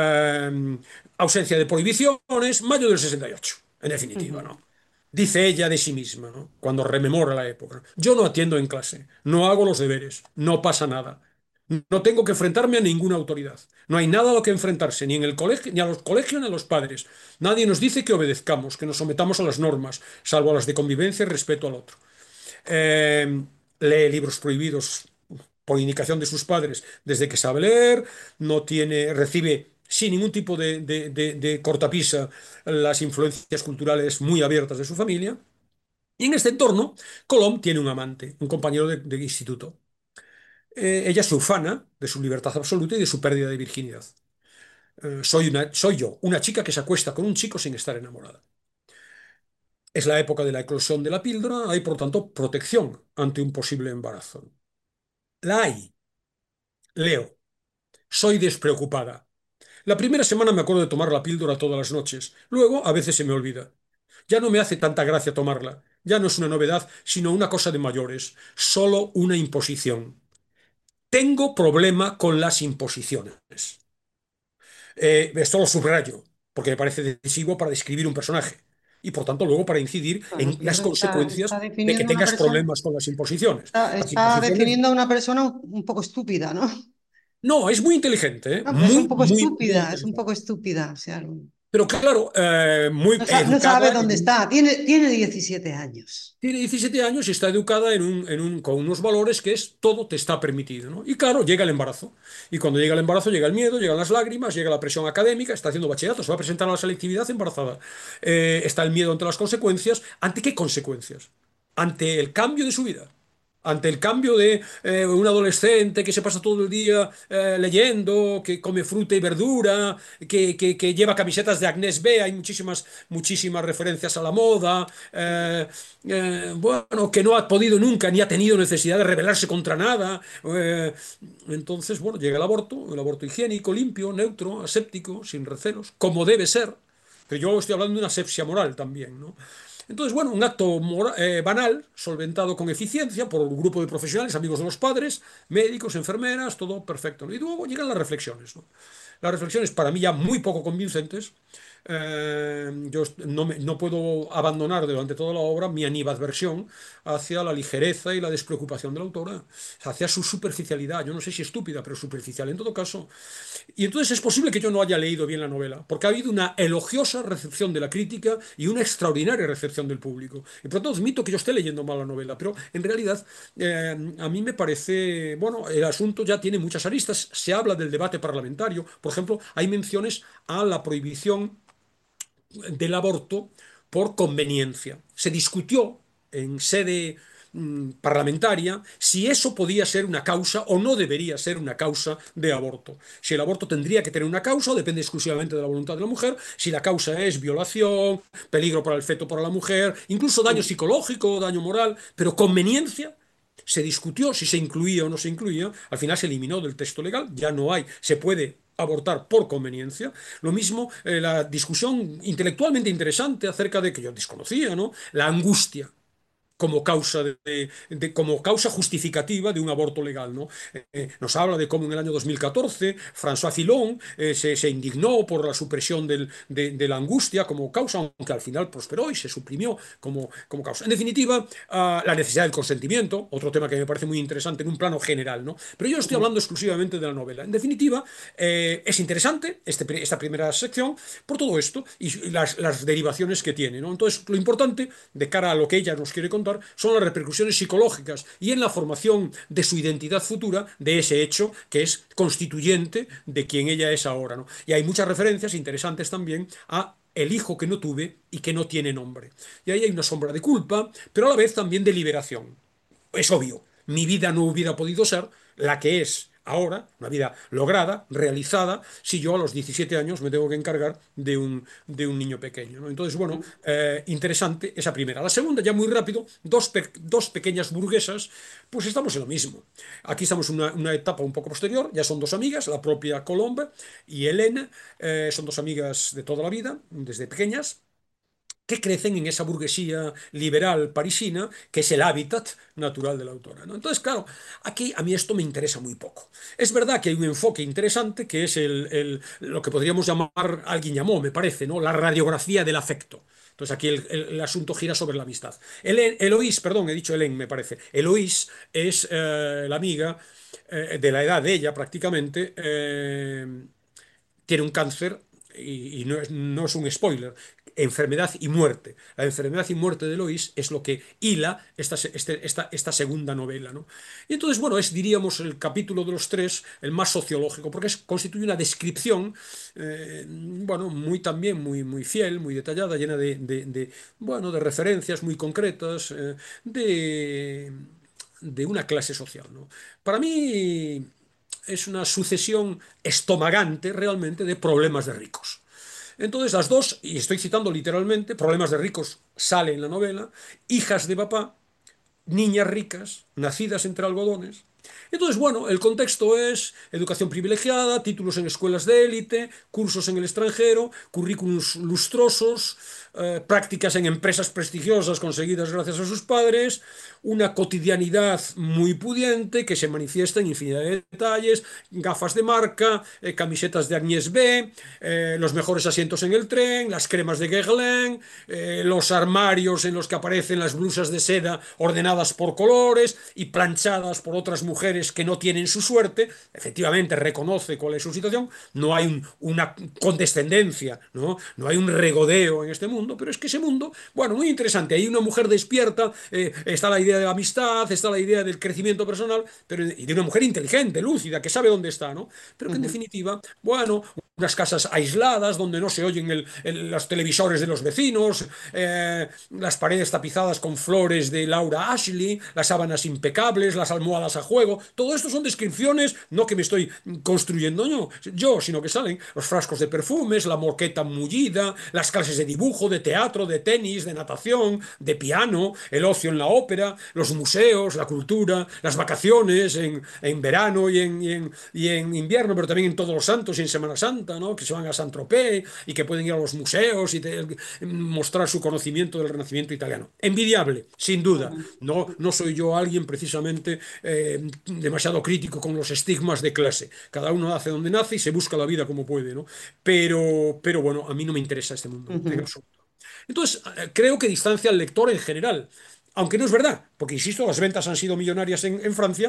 Ausencia de prohibiciones, mayo del 68, en definitiva, Ujú. ¿no? Dice ella de sí misma, ¿no? Cuando rememora la época. Yo no atiendo en clase, no hago los deberes, no pasa nada. No tengo que enfrentarme a ninguna autoridad. No hay nada a lo que enfrentarse, ni en el colegio, ni a los colegios, ni a los padres. Nadie nos dice que obedezcamos, que nos sometamos a las normas, salvo a las de convivencia y respeto al otro. Eh, Lee libros prohibidos por indicación de sus padres desde que sabe leer, no tiene, recibe sin ningún tipo de cortapisa las influencias culturales muy abiertas de su familia. Y en este entorno, Colom tiene un amante, un compañero de instituto. Ella se ufana de su libertad absoluta y de su pérdida de virginidad. Soy yo, una chica que se acuesta con un chico sin estar enamorada. Es la época de la eclosión de la píldora, hay por tanto protección ante un posible embarazo. La hay. Leo, soy despreocupada. La primera semana me acuerdo de tomar la píldora todas las noches. Luego, a veces se me olvida. Ya no me hace tanta gracia tomarla. Ya no es una novedad, sino una cosa de mayores. Solo una imposición. Tengo problema con las imposiciones. Esto lo subrayo, porque me parece decisivo para describir un personaje. Y por tanto, luego para incidir Bueno, en las primero consecuencias está de que definiendo a una tengas persona, problemas con las imposiciones. Las está imposiciones. definiendo a una persona un poco estúpida, ¿no? No, es muy inteligente, ¿eh? No, es un Muy, poco muy, muy estúpida, es un poco inteligente. estúpida. O sea, Pero claro, muy no sabe educada dónde está. Tiene 17 años. tiene 17 años y está educada con unos valores que es todo te está permitido, ¿no? Y claro, llega el embarazo. Y cuando llega el embarazo, llega el miedo, llegan las lágrimas, llega la presión académica, está haciendo bachillerato, se va a presentar a la selectividad embarazada. Está el miedo ante las consecuencias. ¿Ante qué consecuencias? Ante el cambio de su vida. Ante el cambio de un adolescente que se pasa todo el día leyendo, que come fruta y verdura, que lleva camisetas de Agnès B, hay muchísimas referencias a la moda, bueno, que no ha podido nunca ni ha tenido necesidad de rebelarse contra nada. Entonces, bueno, llega el aborto higiénico, limpio, neutro, aséptico, sin recelos, como debe ser. Pero yo estoy hablando de una asepsia moral también, ¿no? Entonces, bueno, un acto banal, solventado con eficiencia por un grupo de profesionales, amigos de los padres, médicos, enfermeras, todo perfecto, ¿no? Y luego llegan las reflexiones, ¿no? Las reflexiones para mí ya muy poco convincentes. Yo no puedo abandonar durante toda la obra mi animadversión hacia la ligereza y la despreocupación de la autora, hacia su superficialidad. Yo no sé si estúpida, pero superficial en todo caso. Y entonces es posible que yo no haya leído bien la novela, porque ha habido una elogiosa recepción de la crítica y una extraordinaria recepción del público. Y por lo tanto admito que yo esté leyendo mal la novela, pero en realidad a mí me parece, bueno, el asunto ya tiene muchas aristas. Se habla del debate parlamentario. Por ejemplo, hay menciones a la prohibición del aborto por conveniencia. Se discutió en sede parlamentaria si eso podía ser una causa o no debería ser una causa de aborto. Si el aborto tendría que tener una causa o depende exclusivamente de la voluntad de la mujer, si la causa es violación, peligro para el feto, para la mujer, incluso daño Mm. psicológico, daño moral, pero conveniencia. Se discutió si se incluía o no se incluía, al final se eliminó del texto legal, ya no hay, se puede abortar por conveniencia. Lo mismo la discusión intelectualmente interesante acerca de que yo desconocía, ¿no? La angustia como causa justificativa de un aborto legal, ¿no? Nos habla de cómo en el año 2014 François Fillon se indignó por la supresión de la angustia como causa, aunque al final prosperó y se suprimió como causa. En definitiva, la necesidad del consentimiento, otro tema que me parece muy interesante en un plano general, ¿no? Pero yo estoy Ujú. hablando exclusivamente de la novela. En definitiva, es interesante esta primera sección por todo esto y las derivaciones que tiene, ¿no? Entonces, lo importante de cara a lo que ella nos quiere contar son las repercusiones psicológicas y en la formación de su identidad futura de ese hecho que es constituyente de quien ella es ahora, ¿no? Y hay muchas referencias interesantes también a el hijo que no tuve y que no tiene nombre. Y ahí hay una sombra de culpa, pero a la vez también de liberación. Es obvio, mi vida no hubiera podido ser la que es ahora, una vida lograda, realizada, si yo a los 17 años me tengo que encargar de un niño pequeño, ¿no? Entonces, bueno, interesante esa primera. La segunda, ya muy rápido, dos pequeñas burguesas, pues estamos en lo mismo. Aquí estamos en una etapa un poco posterior, ya son dos amigas, la propia Colombe y Helene, son dos amigas de toda la vida, desde pequeñas, que crecen en esa burguesía liberal parisina, que es el hábitat natural de la autora, ¿no? Entonces, claro, aquí a mí esto me interesa muy poco. Es verdad que hay un enfoque interesante que es lo que podríamos llamar, alguien llamó, me parece, ¿no? La radiografía del afecto. Entonces aquí el asunto gira sobre la amistad. Eloís, perdón, he dicho Hélène, me parece. Eloís es la amiga de la edad de ella prácticamente, tiene un cáncer y no es un spoiler, enfermedad y muerte. La enfermedad y muerte de Lois es lo que hila esta segunda novela, ¿no? Y entonces, bueno, es, diríamos, el capítulo de los tres, el más sociológico, porque constituye una descripción, bueno, muy también, muy fiel, muy detallada, llena bueno, de referencias muy concretas, de una clase social, ¿no? Para mí es una sucesión estomagante realmente de problemas de ricos. Entonces las dos, y estoy citando literalmente, problemas de ricos sale en la novela, hijas de papá, niñas ricas, nacidas entre algodones. Entonces, bueno, el contexto es educación privilegiada, títulos en escuelas de élite, cursos en el extranjero, currículums lustrosos, prácticas en empresas prestigiosas conseguidas gracias a sus padres, una cotidianidad muy pudiente que se manifiesta en infinidad de detalles, gafas de marca, camisetas de Agnès B, los mejores asientos en el tren, las cremas de Guerlain, los armarios en los que aparecen las blusas de seda ordenadas por colores y planchadas por otras mujeres que no tienen su suerte. Efectivamente reconoce cuál es su situación, no hay una condescendencia, ¿no? Hay un regodeo en este mundo, pero es que ese mundo, bueno, muy interesante, hay una mujer despierta, está la idea de la amistad, está la idea del crecimiento personal, pero y de una mujer inteligente, lúcida, que sabe dónde está, ¿no? Pero que en Ujú. definitiva, bueno, unas casas aisladas donde no se oyen los televisores de los vecinos, las paredes tapizadas con flores de Laura Ashley, las sábanas impecables, las almohadas a juego. Todo esto son descripciones, no que me estoy construyendo yo, sino que salen los frascos de perfumes, la morqueta mullida, las clases de dibujo, de teatro, de tenis, de natación, de piano, el ocio en la ópera, los museos, la cultura, las vacaciones en verano y en invierno, pero también en Todos los Santos y en Semana Santa, ¿no? Que se van a Saint-Tropez y que pueden ir a los museos y mostrar su conocimiento del Renacimiento italiano. Envidiable, sin duda. Ujú. No soy yo alguien precisamente demasiado crítico con los estigmas de clase. Cada uno nace donde nace y se busca la vida como puede, ¿no? Pero bueno, a mí no me interesa este mundo, en Ujú. absoluto. Entonces, creo que distancia al lector en general. Aunque no es verdad, porque insisto, las ventas han sido millonarias en Francia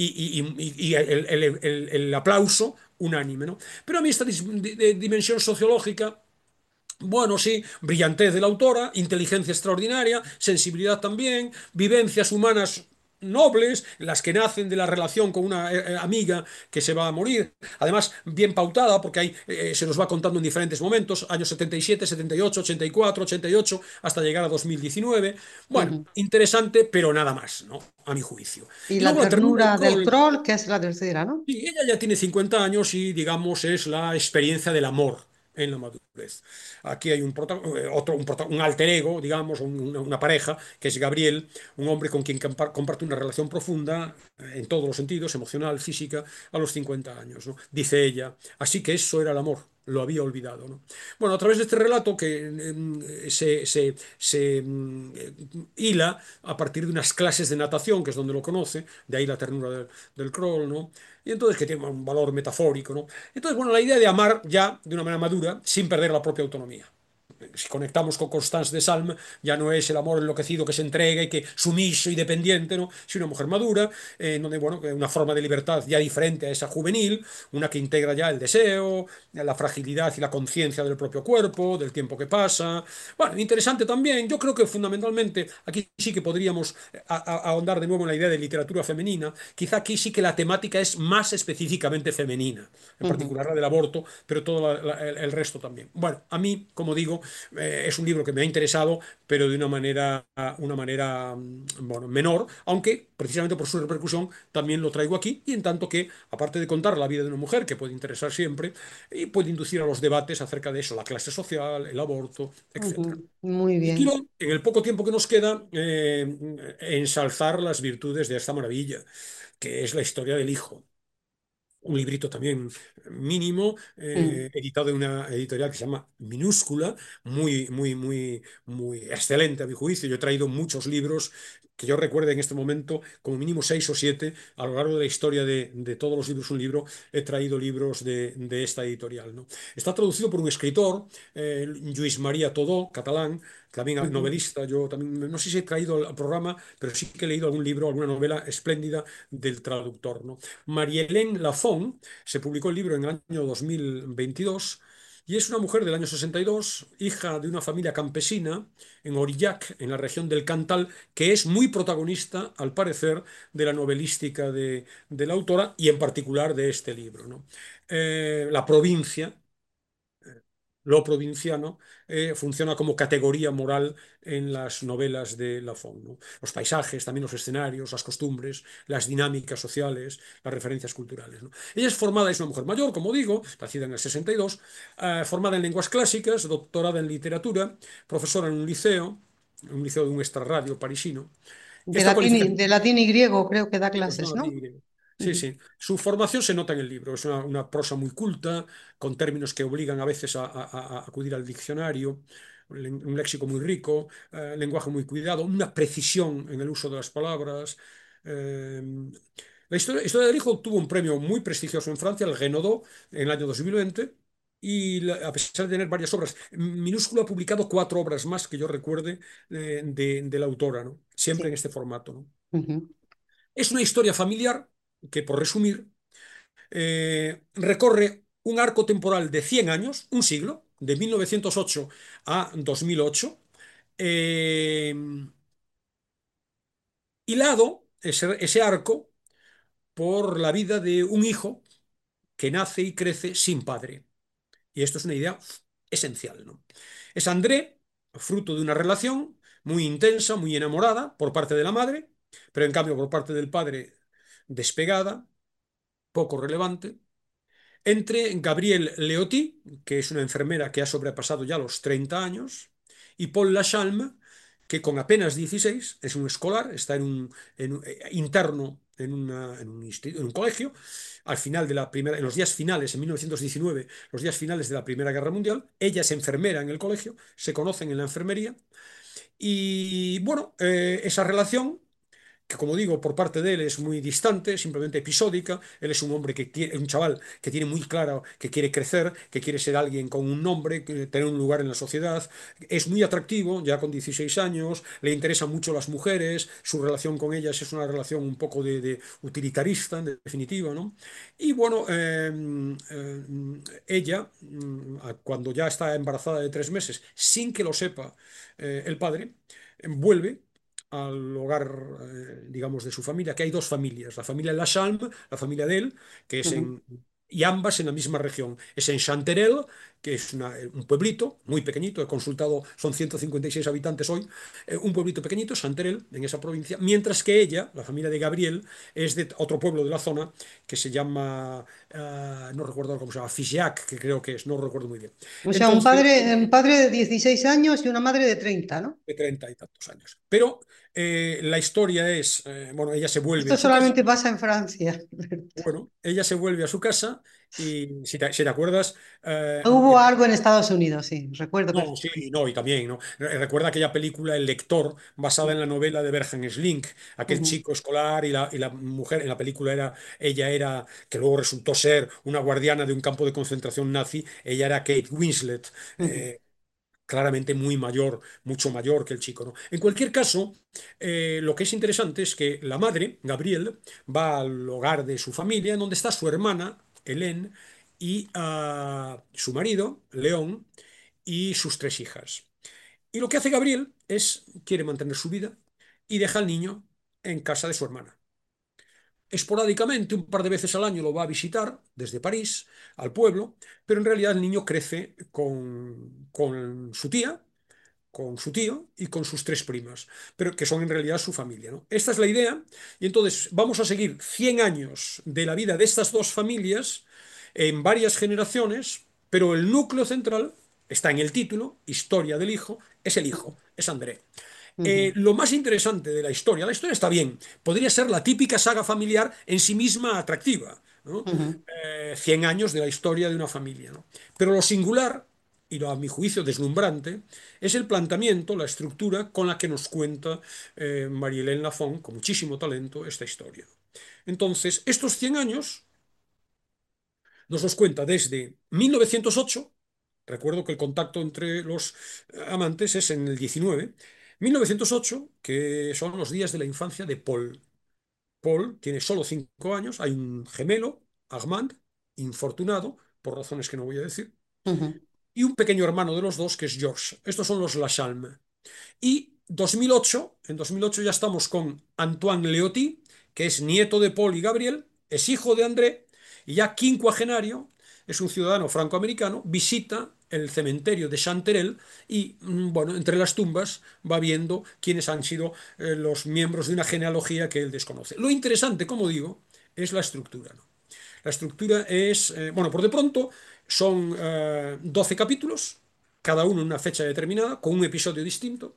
y el aplauso unánime, ¿no? Pero a mí esta dimensión sociológica, bueno, sí, brillantez de la autora, inteligencia extraordinaria, sensibilidad también, vivencias humanas nobles, las que nacen de la relación con una amiga que se va a morir, además bien pautada porque se nos va contando en diferentes momentos, años 77, 78, 84, 88, hasta llegar a 2019. Bueno, Ujú. interesante, pero nada más, ¿no? A mi juicio. Y Y la luego la ternura del ternura del Kroll. troll, que es la tercera, ¿no? Sí, ella ya tiene 50 años y, digamos, es la experiencia del amor en la madurez. Aquí hay un alter ego, digamos, una pareja, que es Gabriel, un hombre con quien comparte una relación profunda en todos los sentidos, emocional, física, a los 50 años, ¿no? Dice ella. Así que eso era el amor. Lo había olvidado, ¿no? Bueno, a través de este relato que hila a partir de unas clases de natación, que es donde lo conoce, de ahí la ternura del Kroll, ¿no? Y entonces que tiene un valor metafórico, ¿no? Entonces, bueno, la idea de amar ya de una manera madura sin perder la propia autonomía. Si conectamos con Constance de Salm, ya no es el amor enloquecido que se entrega y que sumiso y dependiente, ¿no? Sino una mujer madura, donde, bueno, una forma de libertad ya diferente a esa juvenil, una que integra ya el deseo, la fragilidad y la conciencia del propio cuerpo, del tiempo que pasa. Bueno, interesante también, yo creo que fundamentalmente aquí sí que podríamos ahondar de nuevo en la idea de literatura femenina, quizá aquí sí que la temática es más específicamente femenina, en Ujú. particular la del aborto, pero todo el resto también. Bueno, a mí, como digo, Es un libro que me ha interesado, pero de una manera bueno, menor, aunque precisamente por su repercusión también lo traigo aquí, y en tanto que, aparte de contar la vida de una mujer, que puede interesar siempre, y puede inducir a los debates acerca de eso, la clase social, el aborto, etcétera. Ujú. Muy Y quiero, bien. en el poco tiempo que nos queda, ensalzar las virtudes de esta maravilla, que es la historia del hijo. Un librito también mínimo, Mm. editado en una editorial que se llama Minúscula, muy excelente a mi juicio. Yo he traído muchos libros que yo recuerde en este momento, como mínimo 6 o 7, a lo largo de la historia de todos los libros, un libro, he traído libros de esta editorial, ¿no? Está traducido por un escritor, Lluís María Todó, catalán, también Ujú. novelista. Yo también, no sé si he traído al programa, pero sí que he leído algún libro, alguna novela espléndida del traductor, ¿no? Marie-Hélène Lafon se publicó el libro en el año 2022 y es una mujer del año 62, hija de una familia campesina en Aurillac, en la región del Cantal, que es muy protagonista, al parecer, de la novelística de la autora y en particular de este libro, ¿no? La provincia, lo provinciano, funciona como categoría moral en las novelas de Lafon, ¿no? Los paisajes, también los escenarios, las costumbres, las dinámicas sociales, las referencias culturales, ¿no? Ella es formada, es una mujer mayor, como digo, nacida en el 62, formada en lenguas clásicas, doctorada en literatura, profesora en un liceo de un extrarradio parisino. Esta cualificación De latín y griego creo que da pues clases, no, ¿no? tigre. Sí, Ujú. sí. Su formación se nota en el libro. Es una prosa muy culta, con términos que obligan a veces a acudir al diccionario, un léxico muy rico, lenguaje muy cuidado, una precisión en el uso de las palabras. Eh, la historia del hijo obtuvo un premio muy prestigioso en Francia, el Renaudot, en el año 2020. Y a pesar de tener varias obras, Minúsculo ha publicado 4 obras más que yo recuerde de la autora, ¿no? Siempre en Sí. este formato, ¿no? Ujú. Es una historia familiar que, por resumir, recorre un arco temporal de 100 años, un siglo, de 1908 a 2008, eh, hilado ese arco por la vida de un hijo que nace y crece sin padre. Y esto es una idea esencial, ¿no? Es André, fruto de una relación muy intensa, muy enamorada por parte de la madre, pero en cambio por parte del padre despegada, poco relevante, entre Gabrielle Leoty, que es una enfermera que ha sobrepasado ya los 30 años, y Paul Lachalme, que con apenas 16 es un escolar, está interno en un colegio, al final de la primera, en los días finales, en 1919, los días finales de la Primera Guerra Mundial. Ella es enfermera en el colegio, se conocen en la enfermería, y bueno, esa relación que, como digo, por parte de él es muy distante, simplemente episódica. Él es un hombre que tiene, un chaval que tiene muy claro que quiere crecer, que quiere ser alguien con un nombre, que tener un lugar en la sociedad. Es muy atractivo, ya con 16 años, le interesan mucho las mujeres, su relación con ellas es una relación un poco de utilitarista, en definitiva, ¿no? Y bueno, ella, cuando ya está embarazada de 3 meses, sin que lo sepa el padre, vuelve al hogar, digamos, de su familia, que hay dos familias, la familia Lachalme, la familia de él, que es Ujú. y ambas en la misma región. Es en Chanterelle, que es un pueblito muy pequeñito, he consultado, son 156 habitantes hoy, un pueblito pequeñito, Chanterelle, en esa provincia, mientras que ella, la familia de Gabriel, es de otro pueblo de la zona que se llama, no recuerdo cómo se llama, Figeac, que creo que es, no recuerdo muy bien. O sea, Entonces, un padre de 16 años y una madre de 30, ¿no? de 30 y tantos años. Pero la historia es, bueno, ella se vuelve Esto a su casa. solamente pasa en Francia. Bueno, ella se vuelve a su casa y si te acuerdas, Hubo algo en Estados Unidos, sí, recuerdo no, sí, perfectamente. no, y también, ¿no? Recuerda aquella película El lector, basada en la novela de Bergen Slink, aquel Ujú, chico escolar y la mujer en la película ella era, que luego resultó ser una guardiana de un campo de concentración nazi, ella era Kate Winslet, ujú, claramente muy mayor, mucho mayor que el chico, ¿no? En cualquier caso, lo que es interesante es que la madre, Gabrielle, va al hogar de su familia, en donde está su hermana, Hélène, y su marido, León, y sus 3 hijas. Y lo que hace Gabriel quiere mantener su vida y deja al niño en casa de su hermana. esporádicamente, un par de veces al año lo va a visitar desde París al pueblo, pero en realidad el niño crece con su tía, con su tío y con sus tres primas, pero que son en realidad su familia, ¿no? Esta es la idea, y entonces vamos a seguir 100 años de la vida de estas dos familias en varias generaciones, pero el núcleo central está en el título, Historia del Hijo, es el hijo, es André. Ujú, Lo más interesante de la historia está bien, podría ser la típica saga familiar en sí misma atractiva, ¿no? ujú. 100 años de la historia de una familia, ¿no? Pero lo singular, y lo a mi juicio deslumbrante, es el planteamiento, la estructura con la que nos cuenta Marie-Hélène Lafon, con muchísimo talento, esta historia. Entonces, estos 100 años nos los cuenta desde 1908. Recuerdo que el contacto entre los amantes es en el 19. 1908, que son los días de la infancia de Paul. Paul tiene solo 5 años, hay un gemelo, Armand, infortunado, por razones que no voy a decir, Ujú, y un pequeño hermano de los dos, que es George. Estos son los Lachalme. Y 2008, en 2008 ya estamos con Antoine Leoty, que es nieto de Paul y Gabriel, es hijo de André, y ya quincuagenario, es un ciudadano francoamericano, visita el cementerio de Chanterelle y, bueno, entre las tumbas va viendo quiénes han sido los miembros de una genealogía que él desconoce. Lo interesante, como digo, es la estructura, ¿no? La estructura es, bueno, por de pronto son 12 capítulos, cada uno en una fecha determinada, con un episodio distinto,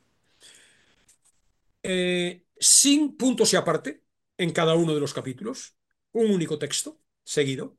sin puntos y aparte en cada uno de los capítulos, un único texto seguido,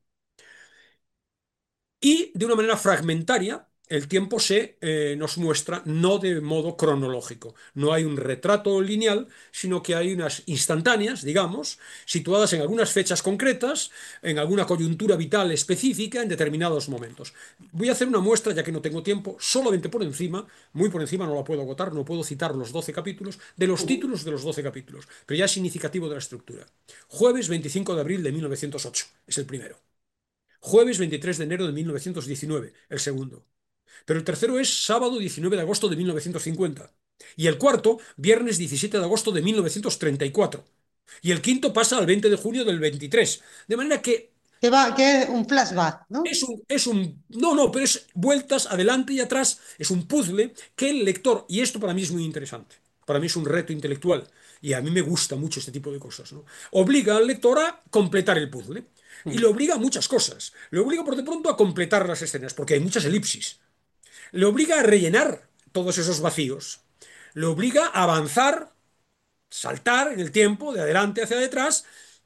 y de una manera fragmentaria. El tiempo nos muestra no de modo cronológico. No hay un retrato lineal, sino que hay unas instantáneas, digamos, situadas en algunas fechas concretas, en alguna coyuntura vital específica, en determinados momentos. Voy a hacer una muestra, ya que no tengo tiempo, solamente por encima, muy por encima, no la puedo agotar, no puedo citar los 12 capítulos, de los ujú. títulos de los 12 capítulos, pero ya es significativo de la estructura. Jueves 25 de abril de 1908 es el primero. Jueves 23 de enero de 1919, el segundo. Pero el tercero es sábado 19 de agosto de 1950. Y el cuarto, viernes 17 de agosto de 1934. Y el quinto pasa al 20 de junio del 23. De manera que Que es un flashback, ¿no? no, no, pero es vueltas adelante y atrás, es un puzzle que el lector, y esto para mí es muy interesante, para mí es un reto intelectual, y a mí me gusta mucho este tipo de cosas, ¿no? Obliga al lector a completar el puzzle, y le Mm. obliga a muchas cosas, le obliga por de pronto a completar las escenas, porque hay muchas elipsis, le obliga a rellenar todos esos vacíos, le obliga a avanzar, saltar en el tiempo, de adelante hacia detrás,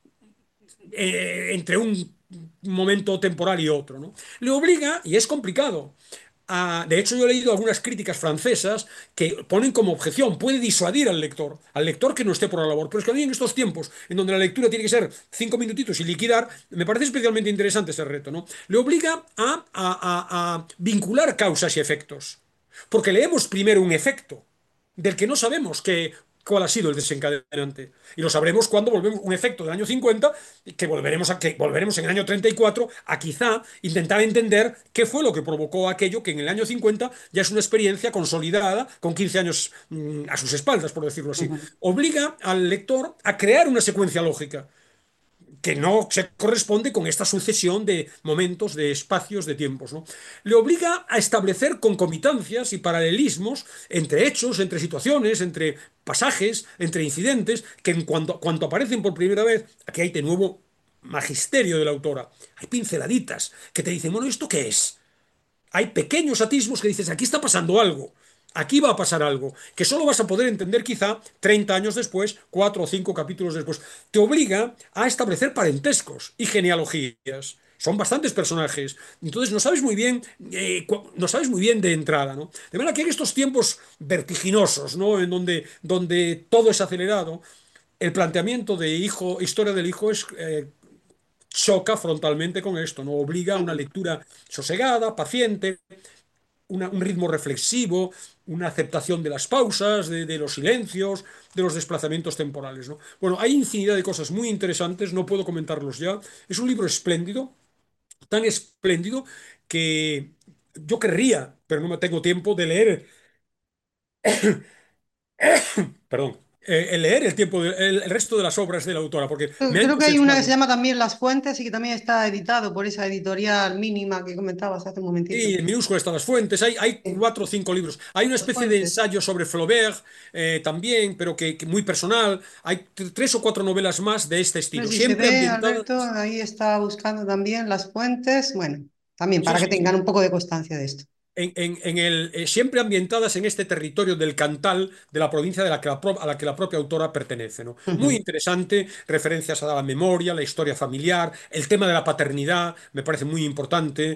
entre un momento temporal y otro, ¿no? Le obliga, y es complicado. De hecho, yo he leído algunas críticas francesas que ponen como objeción, puede disuadir al lector que no esté por la labor. Pero es que a mí en estos tiempos, en donde la lectura tiene que ser 5 minutitos y liquidar, me parece especialmente interesante ese reto, ¿no? Le obliga a vincular causas y efectos. Porque leemos primero un efecto del que no sabemos cuál ha sido el desencadenante. Y lo sabremos cuando volvemos un efecto del año 50, que volveremos en el año 34 a quizá intentar entender qué fue lo que provocó aquello que en el año 50 ya es una experiencia consolidada con 15 años a sus espaldas, por decirlo así. Ujú. Obliga al lector a crear una secuencia lógica que no se corresponde con esta sucesión de momentos, de espacios, de tiempos, ¿no? Le obliga a establecer concomitancias y paralelismos entre hechos, entre situaciones, entre pasajes, entre incidentes, que en cuanto aparecen por primera vez, aquí hay de nuevo magisterio de la autora. Hay pinceladitas que te dicen, bueno, ¿esto qué es? Hay pequeños atismos que dices, aquí está pasando algo, aquí va a pasar algo, que solo vas a poder entender quizá 30 años después, 4 o 5 capítulos después. Te obliga a establecer parentescos y genealogías. Son bastantes personajes. Entonces no sabes muy bien de entrada, ¿no? De manera que en estos tiempos vertiginosos, ¿no? En donde todo es acelerado, el planteamiento de historia del hijo choca frontalmente con esto, ¿no? Obliga a una Ujú. lectura sosegada, paciente, un ritmo reflexivo, una aceptación de las pausas, de los silencios, de los desplazamientos temporales, ¿no? Bueno, hay infinidad de cosas muy interesantes, no puedo comentarlos ya. Es un libro espléndido, tan espléndido que yo querría, pero no me tengo tiempo de leer, perdón, el leer el resto de las obras de la autora, porque me ha Creo que hay una que se entusiasmado. llama también Las Fuentes y que también está editado por esa editorial mínima que comentabas hace un momentito. Y en minúscula están las fuentes, hay Sí, 4 o 5 libros. Hay una Las especie de Fuentes. ensayo sobre Flaubert también, pero que muy personal. Hay 3 o 4 novelas más de este No sé estilo, si se siempre ve, Alberto, ambientadas. ahí está buscando también Las Fuentes. Bueno, también Sí, para que sí, tengan sí. un poco de constancia de esto. Siempre ambientadas en este territorio del Cantal de la provincia a la que la propia autora pertenece, ¿no? Muy Ujú. interesante, referencias a la memoria, la historia familiar, el tema de la paternidad, me parece muy importante,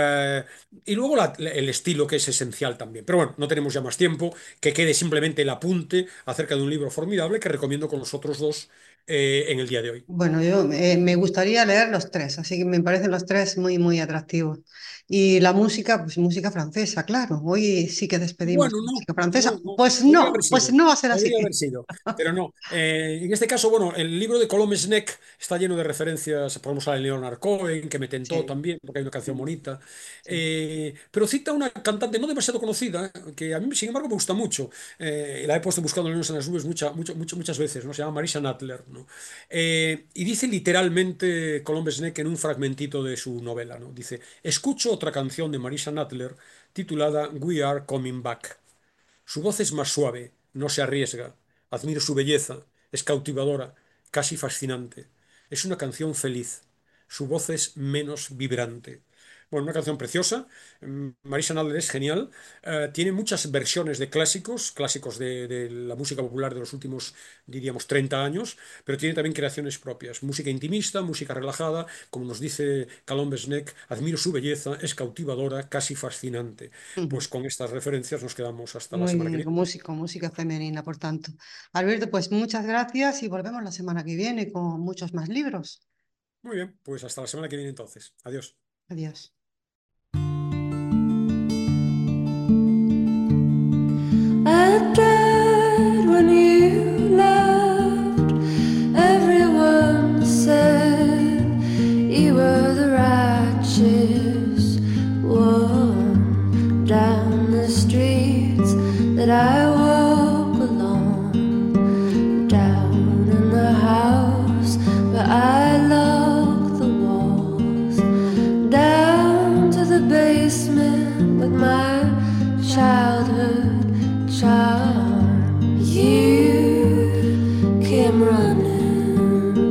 y luego el estilo que es esencial también. Pero bueno, no tenemos ya más tiempo, que quede simplemente el apunte acerca de un libro formidable que recomiendo con los otros dos en el día de hoy. Bueno, yo me gustaría leer los tres, así que me parecen los tres muy, muy atractivos. Y la música, pues música francesa, claro. Hoy sí que despedimos Bueno, con no, música no, francesa. no, Pues no va a ser podría así. haber sido, pero no. En este caso, bueno, el libro de Colom Sneck está lleno de referencias, podemos hablar de Leonard Cohen, que me tentó Sí, también, porque hay una canción bonita, sí. pero cita una cantante no demasiado conocida, que a mí, sin embargo, me gusta mucho. La he puesto buscando en las nubes muchas veces, ¿no? Se llama Marisa Nadler, ¿no? Y dice literalmente Colom Sneck en un fragmentito de su novela, ¿no? Dice, escucho otra canción de Marisa Nadler titulada We Are Coming Back. Su voz es más suave, no se arriesga. Admiro su belleza, es cautivadora, casi fascinante. Es una canción feliz. Su voz es menos vibrante. Bueno, una canción preciosa. Marisa Nadler es genial. Tiene muchas versiones de clásicos de la música popular de los últimos, diríamos, 30 años, pero tiene también creaciones propias. Música intimista, música relajada, como nos dice Calum Besneck, admiro su belleza, es cautivadora, casi fascinante. Ujú. Pues con estas referencias nos quedamos hasta la Muy semana que bien, viene. con música femenina, por tanto. Alberto, pues muchas gracias y volvemos la semana que viene con muchos más libros. Muy bien, pues hasta la semana que viene entonces. Adiós. Adiós. I died when you left. Everyone said you were the righteous one. Down the streets that I walk alone, down in the house where I lock the walls, down to the basement with my childhood charm. You came running.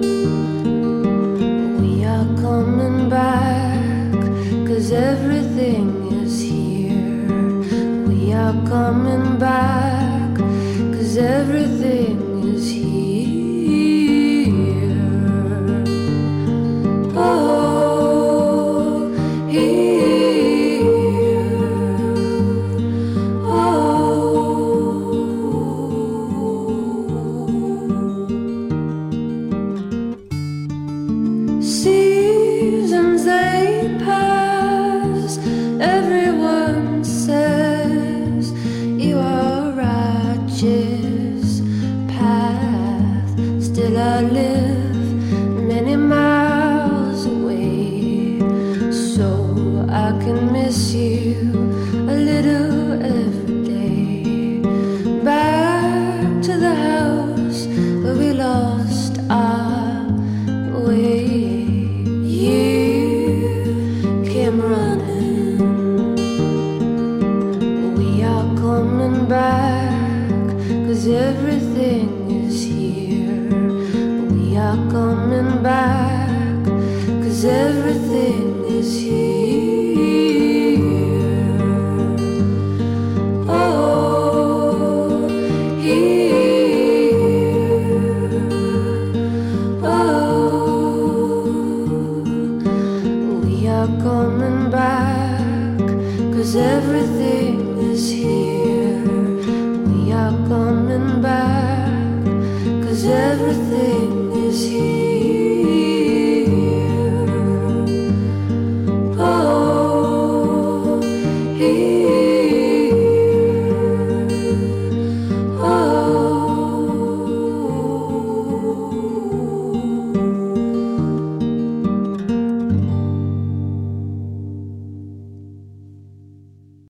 We are coming back, 'cause everything is here. We are coming back, 'cause everything is here. Oh, here. Seasons they pass, everyone says you are a righteous path. Still I live many miles away, so I can miss you a little every day. Back to the house where we lost our way. You came running. We are coming back, 'cause everything is here. We are coming back, 'cause everything is here. Oh, here. Oh, we are coming back, 'cause everything is here.